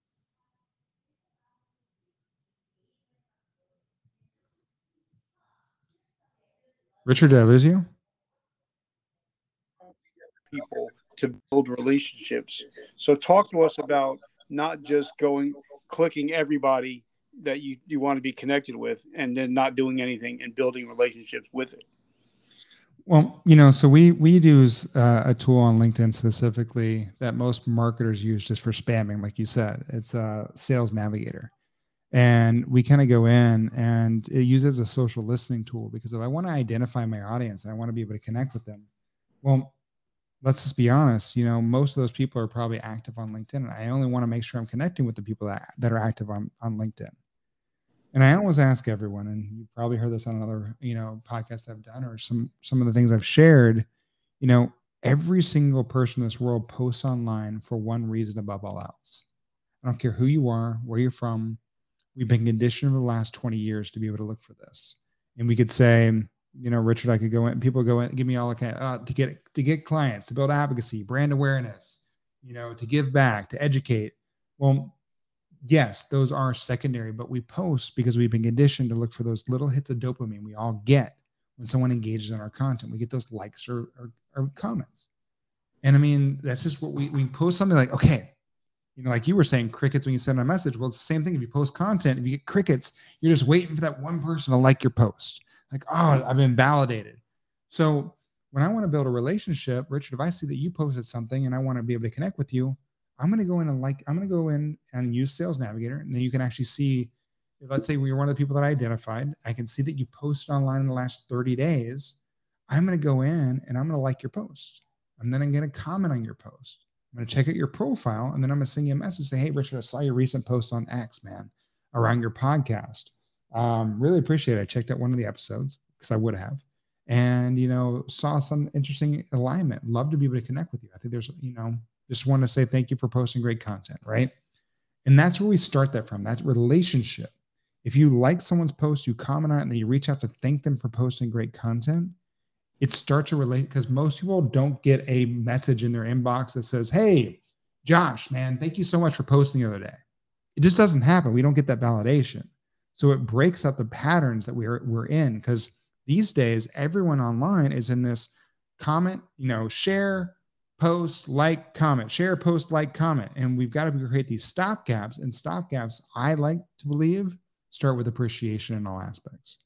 Richard, did I lose you? People to build relationships. So talk to us about not just clicking everybody that you want to be connected with and then not doing anything and building relationships with it. Well, so we use a tool on LinkedIn specifically that most marketers use just for spamming. Like you said, it's a Sales Navigator. And we kind of go in and it uses a social listening tool because if I want to identify my audience and I want to be able to connect with them, well, let's just be honest, most of those people are probably active on LinkedIn. And I only want to make sure I'm connecting with the people that are active on LinkedIn. And I always ask everyone, and you probably heard this on another, podcast I've done or some of the things I've shared, every single person in this world posts online for one reason above all else. I don't care who you are, where you're from. We've been conditioned over the last 20 years to be able to look for this. And we could say, Richard, I could go in, people go in, give me all the kind to get clients, to build advocacy, brand awareness, to give back, to educate. Well, yes, those are secondary, but we post because we've been conditioned to look for those little hits of dopamine we all get when someone engages in our content. We get those likes or comments. And I mean, that's just what we post something like, okay, like you were saying, crickets when you send a message. Well, it's the same thing. If you post content, if you get crickets, you're just waiting for that one person to like your post. Like, oh, I've been validated. So when I want to build a relationship, Richard, if I see that you posted something and I want to be able to connect with you, I'm going to go in and use Sales Navigator. And then you can actually see, let's say you're one of the people that I identified. I can see that you posted online in the last 30 days. I'm going to go in and I'm going to like your post. And then I'm going to comment on your post. I'm going to check out your profile, and then I'm going to send you a message, say, hey, Richard, I saw your recent post on X, man, around your podcast. Really appreciate it. I checked out one of the episodes because I would have, and, saw some interesting alignment. Love to be able to connect with you. I think there's, just want to say thank you for posting great content, right? And that's where we start that from, that relationship. If you like someone's post, you comment on it, and then you reach out to thank them for posting great content, it starts to relate because most people don't get a message in their inbox that says, hey, Josh, man, thank you so much for posting the other day. It just doesn't happen. We don't get that validation. So it breaks up the patterns that we're in because these days, everyone online is in this comment, share, post, like, comment, share, post, like, comment. And we've got to create these stopgaps. And stopgaps, I like to believe, start with appreciation in all aspects.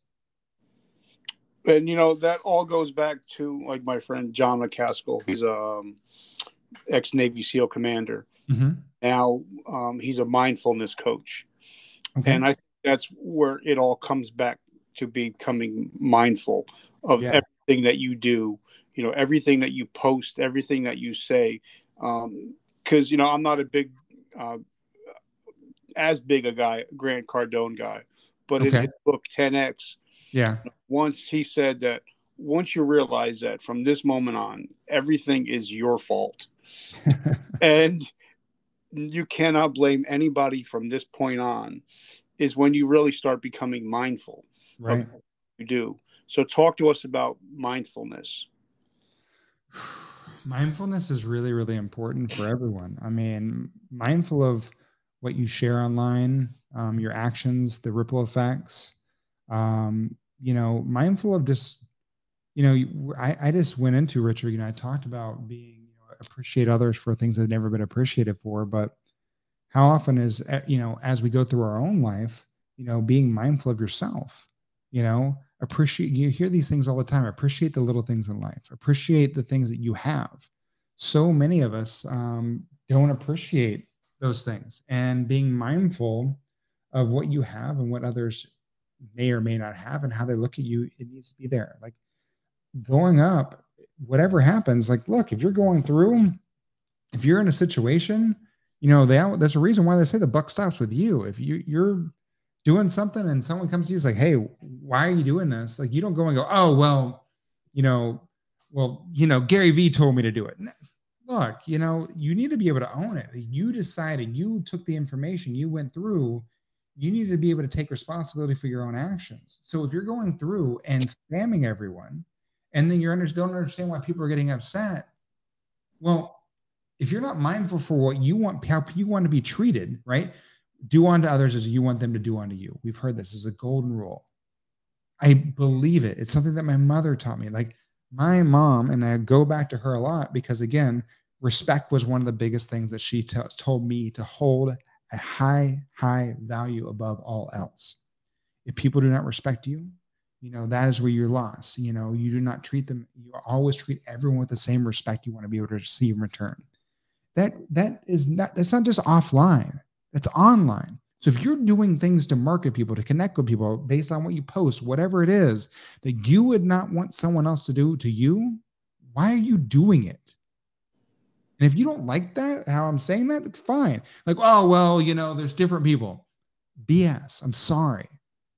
And, that all goes back to like my friend, John McCaskill. He's a ex-Navy SEAL commander. Mm-hmm. Now he's a mindfulness coach. Okay. And I think that's where it all comes back to becoming mindful of everything that you do, everything that you post, everything that you say. Because, I'm not a big, as big a guy, Grant Cardone guy, but in his book 10X, once he said that once you realize that from this moment on, everything is your fault and you cannot blame anybody from this point on, is when you really start becoming mindful of what you do. So talk to us about mindfulness. Mindfulness is really, really important for everyone. I mean, mindful of what you share online, your actions, the ripple effects, mindful of just, I just went into Richard, I talked about being, appreciate others for things that have never been appreciated for, but how often is, as we go through our own life, being mindful of yourself, appreciate, you hear these things all the time. Appreciate the little things in life, appreciate the things that you have. So many of us don't appreciate those things, and being mindful of what you have and what others may or may not have and how they look at you, it needs to be there. Like growing up, whatever happens, like, look, if you're going through, if you're in a situation, there's a reason why they say the buck stops with you. If you're doing something and someone comes to you, is like, hey, why are you doing this? Like, you don't go and go, oh, well, Gary Vee told me to do it. Look, you need to be able to own it. You decided, you took the information, you went through, you need to be able to take responsibility for your own actions. So if you're going through and spamming everyone, and then don't understand why people are getting upset, well, if you're not mindful for what you want, how you want to be treated, right? Do unto others as you want them to do unto you. We've heard this is a golden rule. I believe it. It's something that my mother taught me. Like my mom, and I go back to her a lot because, again, respect was one of the biggest things that she told me to hold a high, high value above all else. If people do not respect you, that is where you're lost. You do not treat them. You always treat everyone with the same respect you want to be able to receive in return. That's not just offline. That's online. So if you're doing things to market people, to connect with people based on what you post, whatever it is that you would not want someone else to do to you, why are you doing it? And if you don't like that, how I'm saying that, it's fine. Like, oh, well, there's different people. BS. I'm sorry.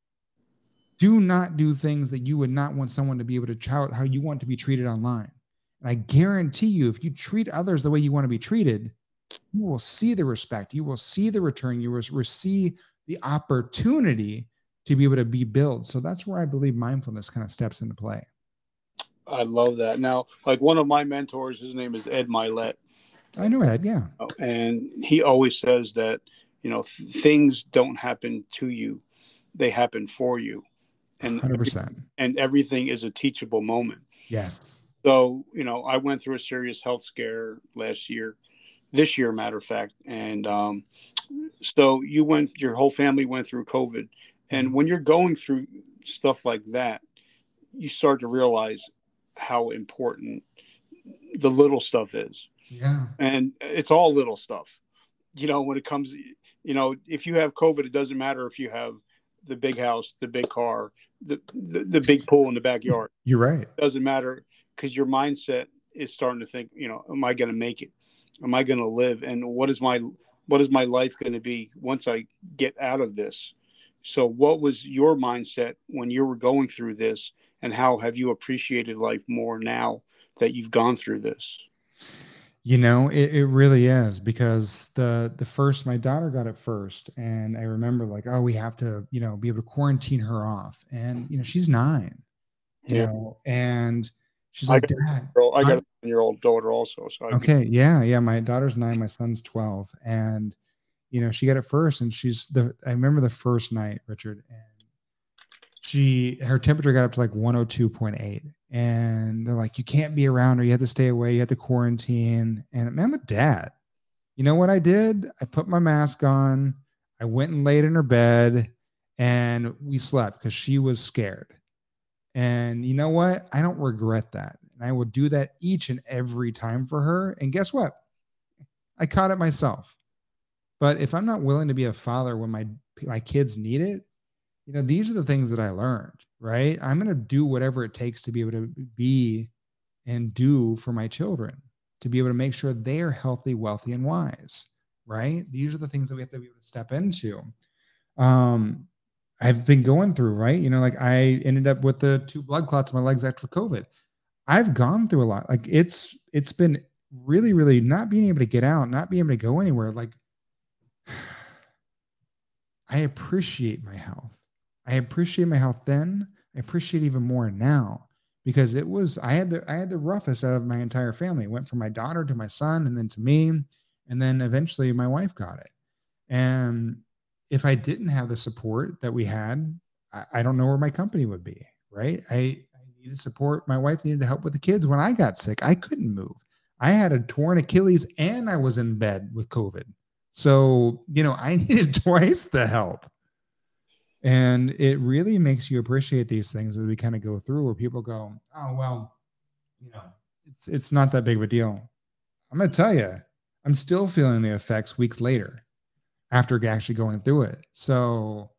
Do not do things that you would not want someone to be able to tout how you want to be treated online. And I guarantee you, if you treat others the way you want to be treated, you will see the respect. You will see the return. You will see the opportunity to be able to be built. So that's where I believe mindfulness kind of steps into play. I love that. Now, like one of my mentors, his name is Ed Milet. I know Ed, yeah. And he always says that, things don't happen to you. They happen for you. And 100%. And everything is a teachable moment. Yes. So, I went through a serious health scare this year, matter of fact. And so your whole family went through COVID. And when you're going through stuff like that, you start to realize how important the little stuff is. Yeah. And it's all little stuff. When it comes, if you have COVID, it doesn't matter if you have the big house, the big car, the big pool in the backyard. You're right. It doesn't matter because your mindset is starting to think, am I going to make it? Am I going to live? And what is my life going to be once I get out of this? So what was your mindset when you were going through this, and how have you appreciated life more now that you've gone through this? It really is, because the first, my daughter got it first, and I remember like, oh, we have to, be able to quarantine her off. And, she's 9, and she's like, Dad, I got a 9-year-old daughter also. So okay. Yeah. My daughter's 9, my son's 12. And, she got it first, and I remember the first night, Richard, and her temperature got up to like 102.8. And they're like, you can't be around her. You have to stay away. You have to quarantine. And man, I'm a dad. You know what I did? I put my mask on. I went and laid in her bed, and we slept because she was scared. And you know what? I don't regret that. And I will do that each and every time for her. And guess what? I caught it myself. But if I'm not willing to be a father when my kids need it, these are the things that I learned, right? I'm going to do whatever it takes to be able to be and do for my children, to be able to make sure they are healthy, wealthy, and wise, right? These are the things that we have to be able to step into. I've been going through, right? Like I ended up with the 2 blood clots in my legs after COVID. I've gone through a lot. Like it's been really, really not being able to get out, not being able to go anywhere. Like I appreciate my health. I appreciate my health then. I appreciate even more now, because I had the roughest out of my entire family. It went from my daughter to my son, and then to me, and then eventually my wife got it. And if I didn't have the support that we had, I don't know where my company would be, right? I needed support. My wife needed help with the kids when I got sick. I couldn't move. I had a torn Achilles and I was in bed with COVID. So, I needed twice the help. And it really makes you appreciate these things as we kind of go through, where people go, oh, well, it's not that big of a deal. I'm going to tell you, I'm still feeling the effects weeks later after actually going through it. So,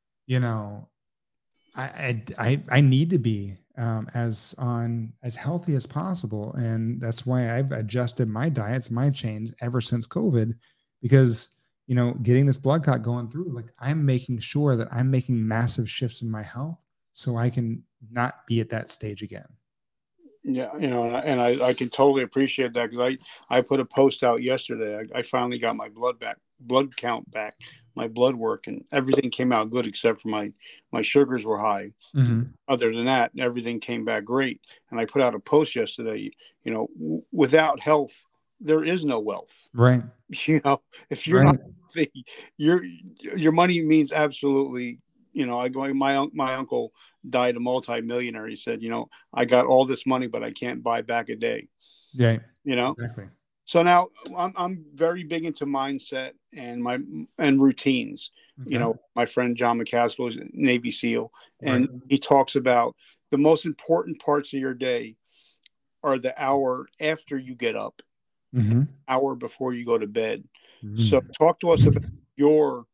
I need to be as healthy as possible. And that's why I've adjusted my diets, my change ever since COVID, because getting this blood clot going through, like, I'm making sure that I'm making massive shifts in my health so I can not be at that stage again. Yeah, and I can totally appreciate that, because I put a post out yesterday. I finally got my blood count back, my blood work, and everything came out good except for my sugars were high. Mm-hmm. Other than that, everything came back great. And I put out a post yesterday, without health, there is no wealth. Right. If you're not healthy, your money means absolutely. My uncle died a multi-millionaire. He said, I got all this money, but I can't buy back a day. Yeah. Exactly. So now I'm very big into mindset and routines. Okay. My friend John McCaskill is a Navy SEAL, and he talks about the most important parts of your day are the hour after you get up, hour before you go to bed. Mm-hmm. So talk to us about your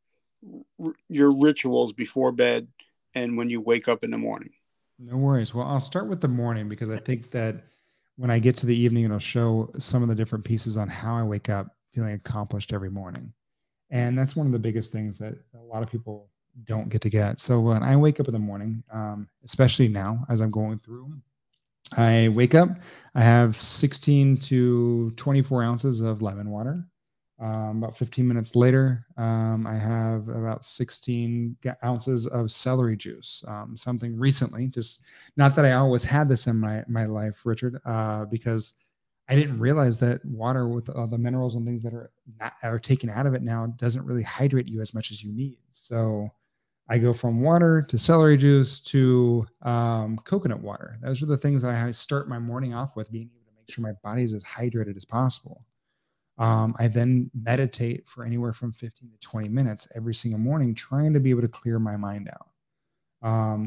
rituals before bed and when you wake up in the morning. No worries. Well, I'll start with the morning, because I think that when I get to the evening, it'll show some of the different pieces on how I wake up feeling accomplished every morning. And that's one of the biggest things that a lot of people don't get to get. So when I wake up in the morning, especially now as I'm going through, I wake up, I have 16 to 24 ounces of lemon water. About 15 minutes later, I have about 16 ounces of celery juice, something recently, just not that I always had this in my life, Richard, because I didn't realize that water with all the minerals and things that are taken out of it now doesn't really hydrate you as much as you need. So I go from water to celery juice to coconut water. Those are the things that I start my morning off with, being able to make sure my body is as hydrated as possible. I then meditate for anywhere from 15 to 20 minutes every single morning, trying to be able to clear my mind out.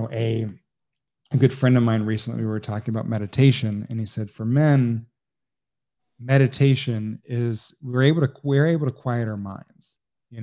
A good friend of mine recently, we were talking about meditation, and he said, for men, meditation is, we're able to quiet our minds,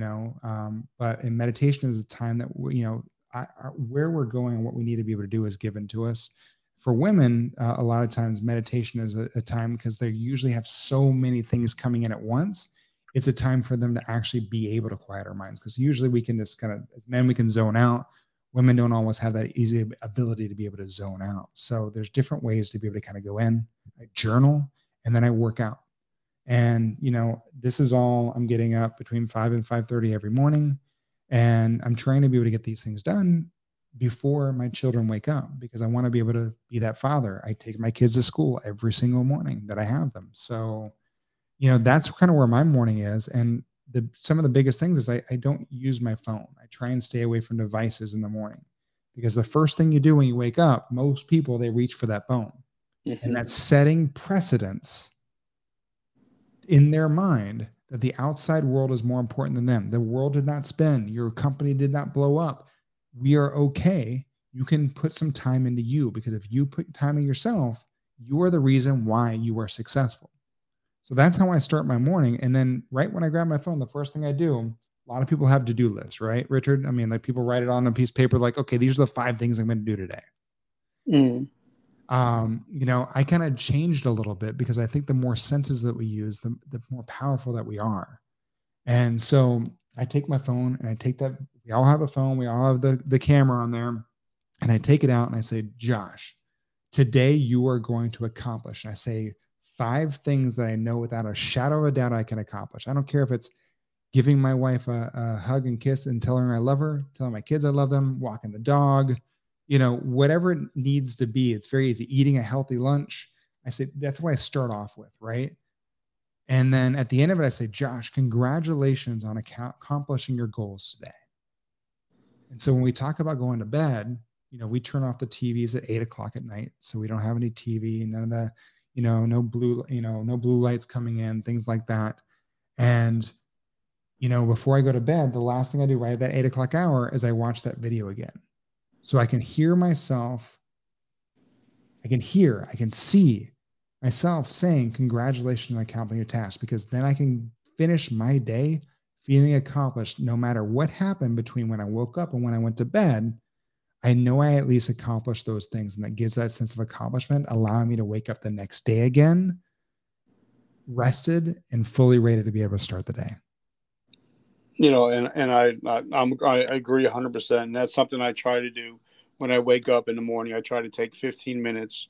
but in meditation is a time that, where we're going and what we need to be able to do is given to us. For women, a lot of times meditation is a time, because they usually have so many things coming in at once. It's a time for them to actually be able to quiet our minds, because usually we can just kind of, as men, we can zone out. Women don't always have that easy ability to be able to zone out. So there's different ways to be able to kind of go in. I journal, and then I work out. And, this is all, I'm getting up between 5 and 5:30 every morning. And I'm trying to be able to get these things done before my children wake up, because I want to be able to be that father. I take my kids to school every single morning that I have them. So, that's kind of where my morning is. And some of the biggest things is I don't use my phone. I try and stay away from devices in the morning, because the first thing you do when you wake up, most people, they reach for that phone. Mm-hmm. And that's setting precedence in their mind that the outside world is more important than them. The world did not spin. Your company did not blow up. We are okay. You can put some time into you, because if you put time in yourself, you are the reason why you are successful. So that's how I start my morning. And then right when I grab my phone, the first thing I do, a lot of people have to-do lists, right, Richard? I mean, like, people write it on a piece of paper, like, okay, these are the 5 things I'm going to do today. Mm. I kind of changed a little bit, because I think the more senses that we use, the more powerful that we are. And so I take my phone, and I take that. We all have a phone. We all have the camera on there. And I take it out, and I say, Josh, today you are going to accomplish. And I say 5 things that I know without a shadow of a doubt I can accomplish. I don't care if it's giving my wife a hug and kiss and telling her I love her, telling my kids I love them, walking the dog, whatever it needs to be. It's very easy. Eating a healthy lunch. I say, that's what I start off with, right? And then at the end of it, I say, Josh, congratulations on accomplishing your goals today. And so when we talk about going to bed, we turn off the TVs at 8 o'clock at night. So we don't have any TV, none of that, no blue, no blue lights coming in, things like that. And, before I go to bed, the last thing I do right at that 8 o'clock hour is I watch that video again. So I can hear myself. I can see myself saying, congratulations on accomplishing your task, because then I can finish my day feeling accomplished no matter what happened between when I woke up and when I went to bed. I know I at least accomplished those things, and that gives that sense of accomplishment, allowing me to wake up the next day again, rested and fully ready to be able to start the day. And I agree 100%. And that's something I try to do when I wake up in the morning. I try to take 15 minutes,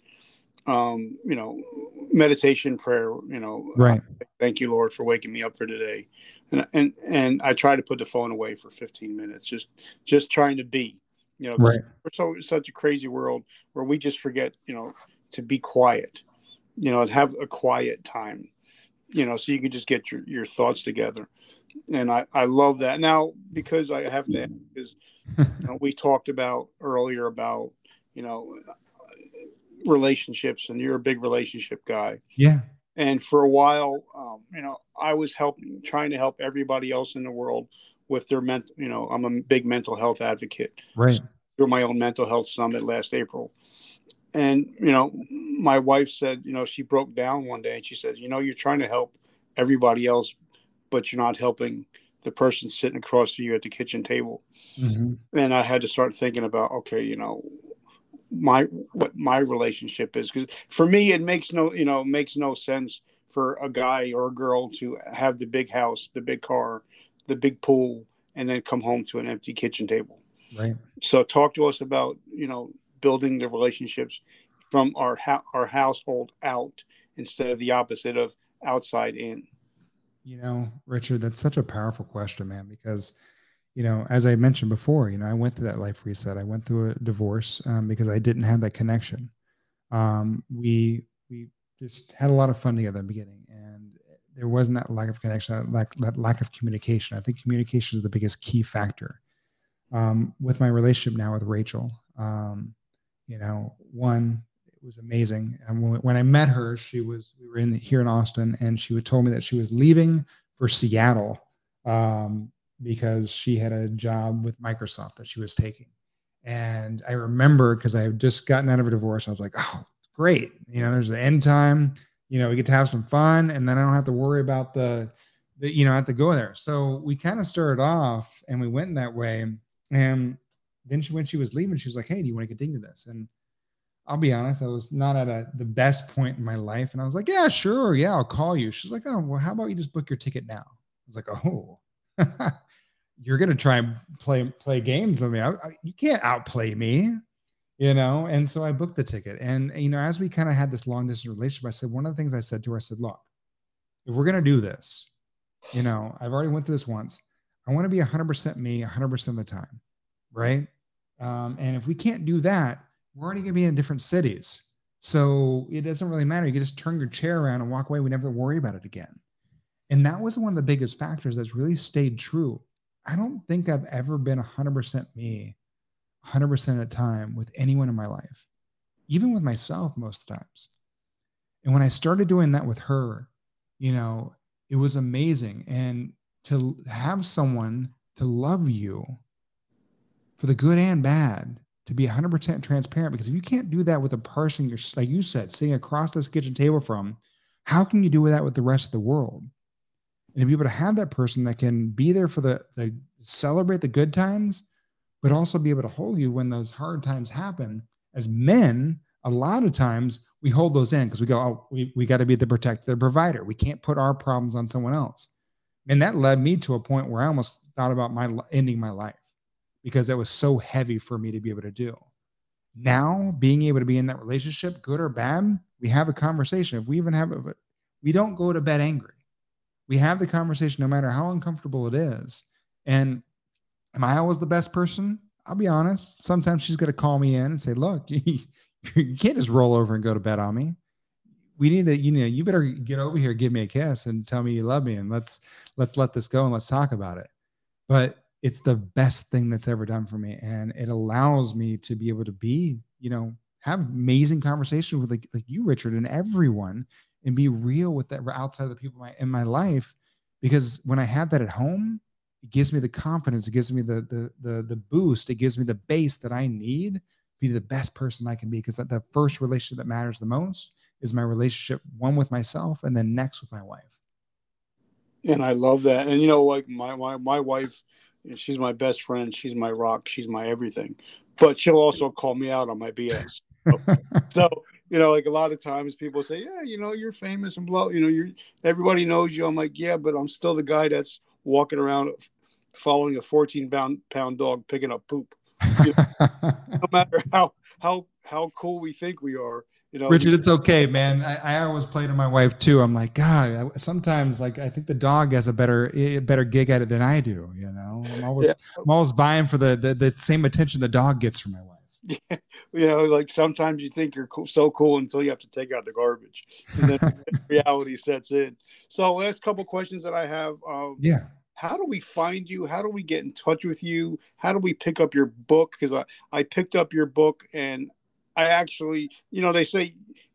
meditation, prayer, right. Thank you, Lord, for waking me up for today. And I try to put the phone away for 15 minutes, just trying to be, right. We're such a crazy world where we just forget, to be quiet, and have a quiet time, so you can just get your thoughts together. And I love that. Now, because I have to, because we talked about earlier about, relationships, and you're a big relationship guy. Yeah. And for a while, I was trying to help everybody else in the world with their mental, I'm a big mental health advocate. Right. Through my own mental health summit last April. And, my wife said, she broke down one day and she says, you're trying to help everybody else, but you're not helping the person sitting across from you at the kitchen table. Mm-hmm. And I had to start thinking about, okay, what my relationship is, because for me, it makes no sense for a guy or a girl to have the big house, the big car, the big pool, and then come home to an empty kitchen table. Right. So talk to us about, building the relationships from our household out instead of the opposite of outside in. Richard, that's such a powerful question, man, because, as I mentioned before, I went through that life reset. I went through a divorce because I didn't have that connection. We just had a lot of fun together in the beginning, and there wasn't that lack of connection, that lack of communication. I think communication is the biggest key factor. With my relationship now with Rachel, one, it was amazing. And when I met her, we were here in Austin, and she told me that she was leaving for Seattle because she had a job with Microsoft that she was taking. And I remember, because I had just gotten out of a divorce, I was like, oh, great. There's the end time, we get to have some fun, and then I don't have to worry about I have to go there. So we kind of started off and we went in that way. And then when she was leaving, she was like, hey, do you want to continue this? And I'll be honest, I was not at the best point in my life. And I was like, yeah, sure. Yeah, I'll call you. She's like, oh, well, how about you just book your ticket now? I was like, oh, you're going to try and play games with me. You can't outplay me, And so I booked the ticket. And, as we kind of had this long distance relationship, I said, one of the things I said to her, I said, look, if we're going to do this, I've already went through this once. I want to be 100% me 100% of the time. Right. And if we can't do that, we're already going to be in different cities. So it doesn't really matter. You can just turn your chair around and walk away. We never worry about it again. And that was one of the biggest factors that's really stayed true. I don't think I've ever been 100% me 100% of the time with anyone in my life, even with myself most times. And when I started doing that with her, it was amazing. And to have someone to love you for the good and bad, to be 100% transparent, because if you can't do that with a person you're, like you said, sitting across this kitchen table from, how can you do that with the rest of the world? And to be able to have that person that can be there for the celebrate the good times, but also be able to hold you when those hard times happen. As men, a lot of times we hold those in because we go, oh, we got to be the protector, the provider. We can't put our problems on someone else. And that led me to a point where I almost thought about ending my life, because that was so heavy for me to be able to do. Now, being able to be in that relationship, good or bad, we have a conversation. If we even have it, we don't go to bed angry. We have the conversation no matter how uncomfortable it is. And am I always the best person? I'll be honest. Sometimes she's going to call me in and say, look, you can't just roll over and go to bed on me. We need to, you better get over here, give me a kiss and tell me you love me. And let's let this go and let's talk about it. But it's the best thing that's ever done for me. And it allows me to be able to be, have amazing conversations with like you, Richard, and everyone, and be real with that outside of the people in my life. Because when I have that at home, it gives me the confidence, it gives me the boost, it gives me the base that I need to be the best person I can be. Because the first relationship that matters the most is my relationship, one with myself, and then next with my wife. And I love that. And like my wife, she's my best friend. She's my rock. She's my everything. But she'll also call me out on my BS. So like a lot of times people say, yeah, you're famous and blah, everybody knows you. I'm like, yeah, but I'm still the guy that's walking around following a 14-pound dog picking up poop. No matter how cool we think we are. Richard, it's okay, man. I always play to my wife too. I'm like, God, sometimes like I think the dog has a better gig at it than I do. I'm always vying for the same attention the dog gets from my wife. Yeah, like sometimes you think you're so cool until you have to take out the garbage, and then reality sets in. So, last couple questions that I have. Yeah. How do we find you? How do we get in touch with you? How do we pick up your book? Because I picked up your book and I actually, they say,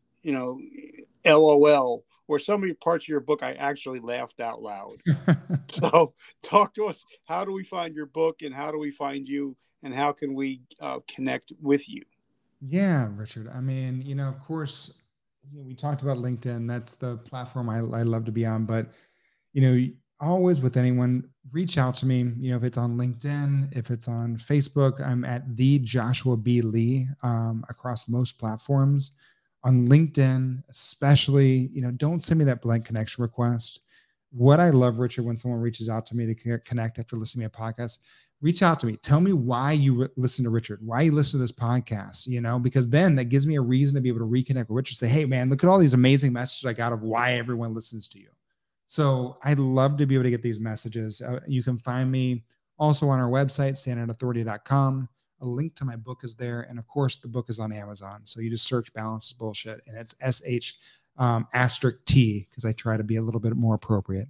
LOL, or some of the parts of your book, I actually laughed out loud. So talk to us. How do we find your book, and how do we find you, and how can we connect with you? Yeah, Richard. I mean, of course, we talked about LinkedIn. That's the platform I love to be on. But, always with anyone, reach out to me. If it's on LinkedIn, if it's on Facebook, I'm at the Joshua B. Lee across most platforms. On LinkedIn, especially, don't send me that blank connection request. What I love, Richard, when someone reaches out to me to connect after listening to a podcast, reach out to me. Tell me why you listen to Richard, why you listen to this podcast, because then that gives me a reason to be able to reconnect with Richard. Say, hey, man, look at all these amazing messages I got of why everyone listens to you. So I'd love to be able to get these messages. You can find me also on our website, standardauthority.com. A link to my book is there. And of course, the book is on Amazon. So you just search Balance is Bullshit, and it's SH asterisk T, because I try to be a little bit more appropriate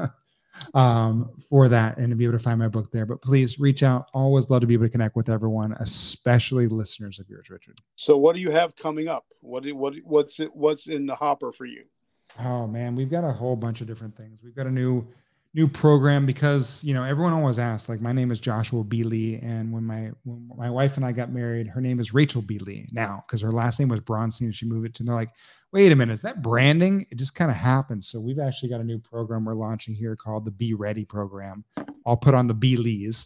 for that, and to be able to find my book there. But please reach out. Always love to be able to connect with everyone, especially listeners of yours, Richard. So what do you have coming up? What's in the hopper for you? Oh man, we've got a whole bunch of different things. We've got a new program because everyone always asks, like, my name is Joshua B. Lee, and when my wife and I got married, her name is Rachel B. Lee now, because her last name was Bronstein and she moved it to, and they're like, wait a minute, is that branding? It just kind of happened. So we've actually got a new program we're launching here called the Be Ready program. I'll put on the B. Lees.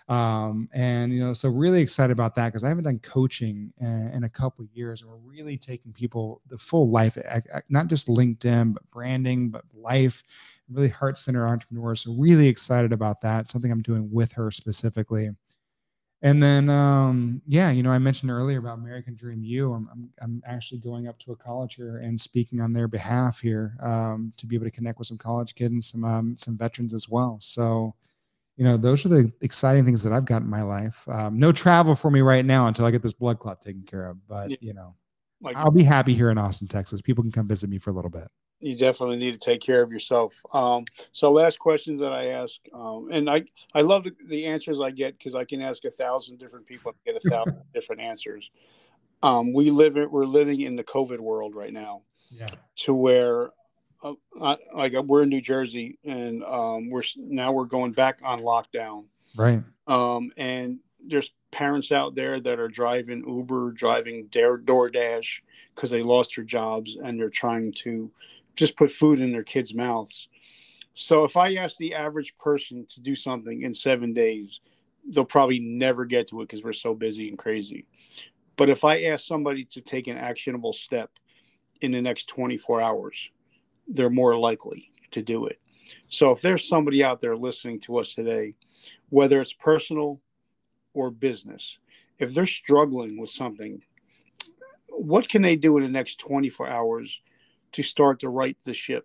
And so really excited about that, because I haven't done coaching in a couple of years, and we're really taking people the full life, not just LinkedIn, but branding, but life, really heart-centered entrepreneurs. So really excited about that. Something I'm doing with her specifically. And then, I mentioned earlier about American Dream U. I'm actually going up to a college here and speaking on their behalf here to be able to connect with some college kids and some veterans as well. So, those are the exciting things that I've got in my life. No travel for me right now until I get this blood clot taken care of. But, I'll be happy here in Austin, Texas. People can come visit me for a little bit. You definitely need to take care of yourself. So last question that I ask, and I love the answers I get, because I can ask 1,000 different people and get 1,000 different answers. We're living in the COVID world right now. Yeah. To where we're in New Jersey, and we're going back on lockdown. Right. And there's parents out there that are driving Uber, driving DoorDash, because they lost their jobs and they're trying to just put food in their kids' mouths. So if I ask the average person to do something in 7 days, they'll probably never get to it because we're so busy and crazy. But if I ask somebody to take an actionable step in the next 24 hours, they're more likely to do it. So if there's somebody out there listening to us today, whether it's personal or business, if they're struggling with something, what can they do in the next 24 hours to start to right the ship?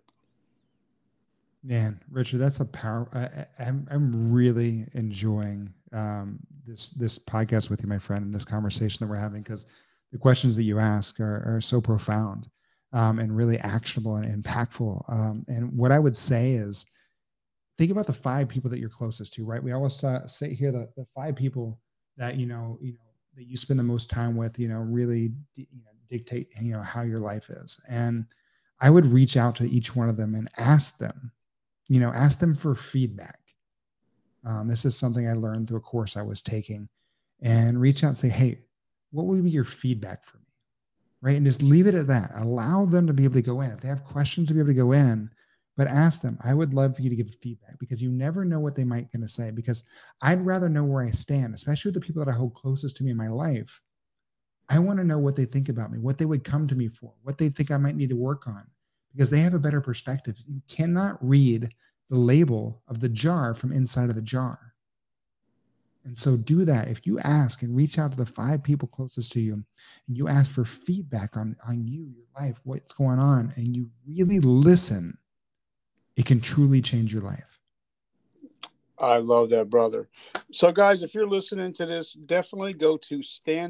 Man, Richard, that's a power. I'm really enjoying this podcast with you, my friend, and this conversation that we're having, because the questions that you ask are so profound and really actionable and impactful. And what I would say is, think about the 5 people that you're closest to, right? We always say here the 5 people that, that you spend the most time with, really dictate, how your life is. And I would reach out to each one of them and ask them, ask them for feedback. This is something I learned through a course I was taking, and reach out and say, hey, what would be your feedback for me? Right. And just leave it at that. Allow them to be able to go in. If they have questions, to be able to go in, but ask them. I would love for you to give feedback, because you never know what they might going to say, because I'd rather know where I stand, especially with the people that I hold closest to me in my life. I want to know what they think about me, what they would come to me for, what they think I might need to work on, because they have a better perspective. You cannot read the label of the jar from inside of the jar. And so do that. If you ask and reach out to the 5 people closest to you, and you ask for feedback on you, your life, what's going on, and you really listen, it can truly change your life. I love that, brother. So, guys, if you're listening to this, definitely go to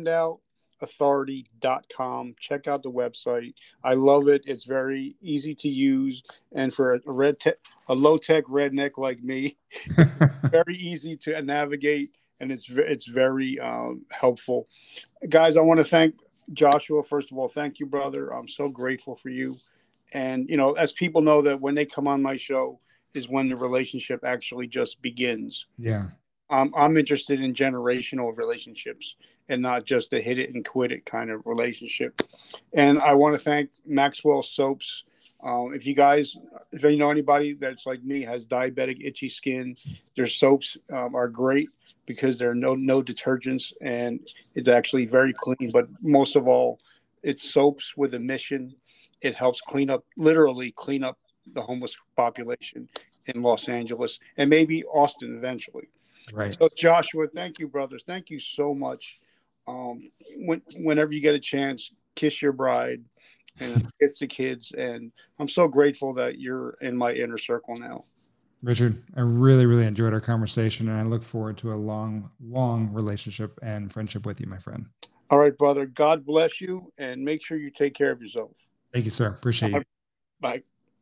standoutauthority.com. Check out the website. I love it. It's very easy to use. And for a low-tech redneck like me, very easy to navigate, and it's very helpful. Guys, I want to thank Joshua. First of all, thank you, brother. I'm so grateful for you. And, as people know, that when they come on my show is when the relationship actually just begins. Yeah. I'm interested in generational relationships and not just a hit it and quit it kind of relationship. And I want to thank Maxwell Soaps. If you know anybody that's like me, has diabetic itchy skin, their soaps are great because there are no detergents, and it's actually very clean. But most of all, it's soaps with a mission. It helps literally clean up the homeless population in Los Angeles and maybe Austin eventually. Right. So, Joshua, thank you, brothers. Thank you so much. Whenever you get a chance, kiss your bride and kiss the kids. And I'm so grateful that you're in my inner circle now. Richard, I really, really enjoyed our conversation, and I look forward to a long, long relationship and friendship with you, my friend. All right, brother. God bless you, and make sure you take care of yourself. Thank you, sir. Appreciate you. Bye.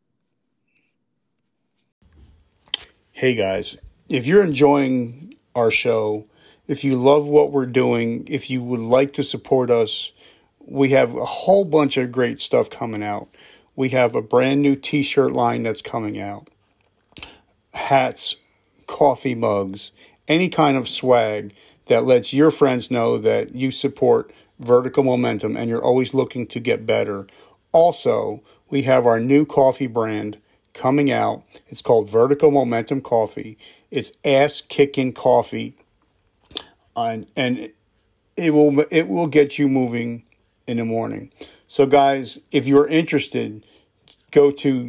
Hey, guys. If you're enjoying our show, if you love what we're doing, if you would like to support us, we have a whole bunch of great stuff coming out. We have a brand new t-shirt line that's coming out. Hats, coffee mugs, any kind of swag that lets your friends know that you support Vertical Momentum and you're always looking to get better. Also, we have our new coffee brand coming out. It's called Vertical Momentum Coffee. It's ass-kicking coffee, and it will get you moving in the morning. So, guys, if you're interested, go to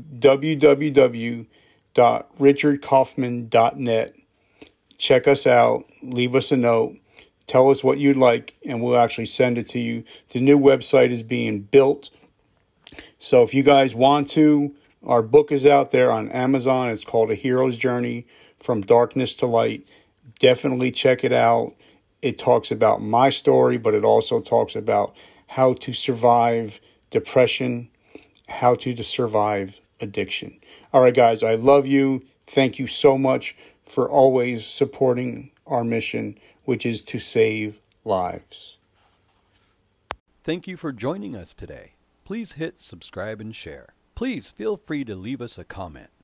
www.richardkaufman.net. Check us out. Leave us a note. Tell us what you'd like, and we'll actually send it to you. The new website is being built. So if you guys want to, our book is out there on Amazon. It's called A Hero's Journey from Darkness to Light. Definitely check it out. It talks about my story, but it also talks about how to survive depression, how to survive addiction. All right, guys, I love you. Thank you so much for always supporting our mission, which is to save lives. Thank you for joining us today. Please hit subscribe and share. Please feel free to leave us a comment.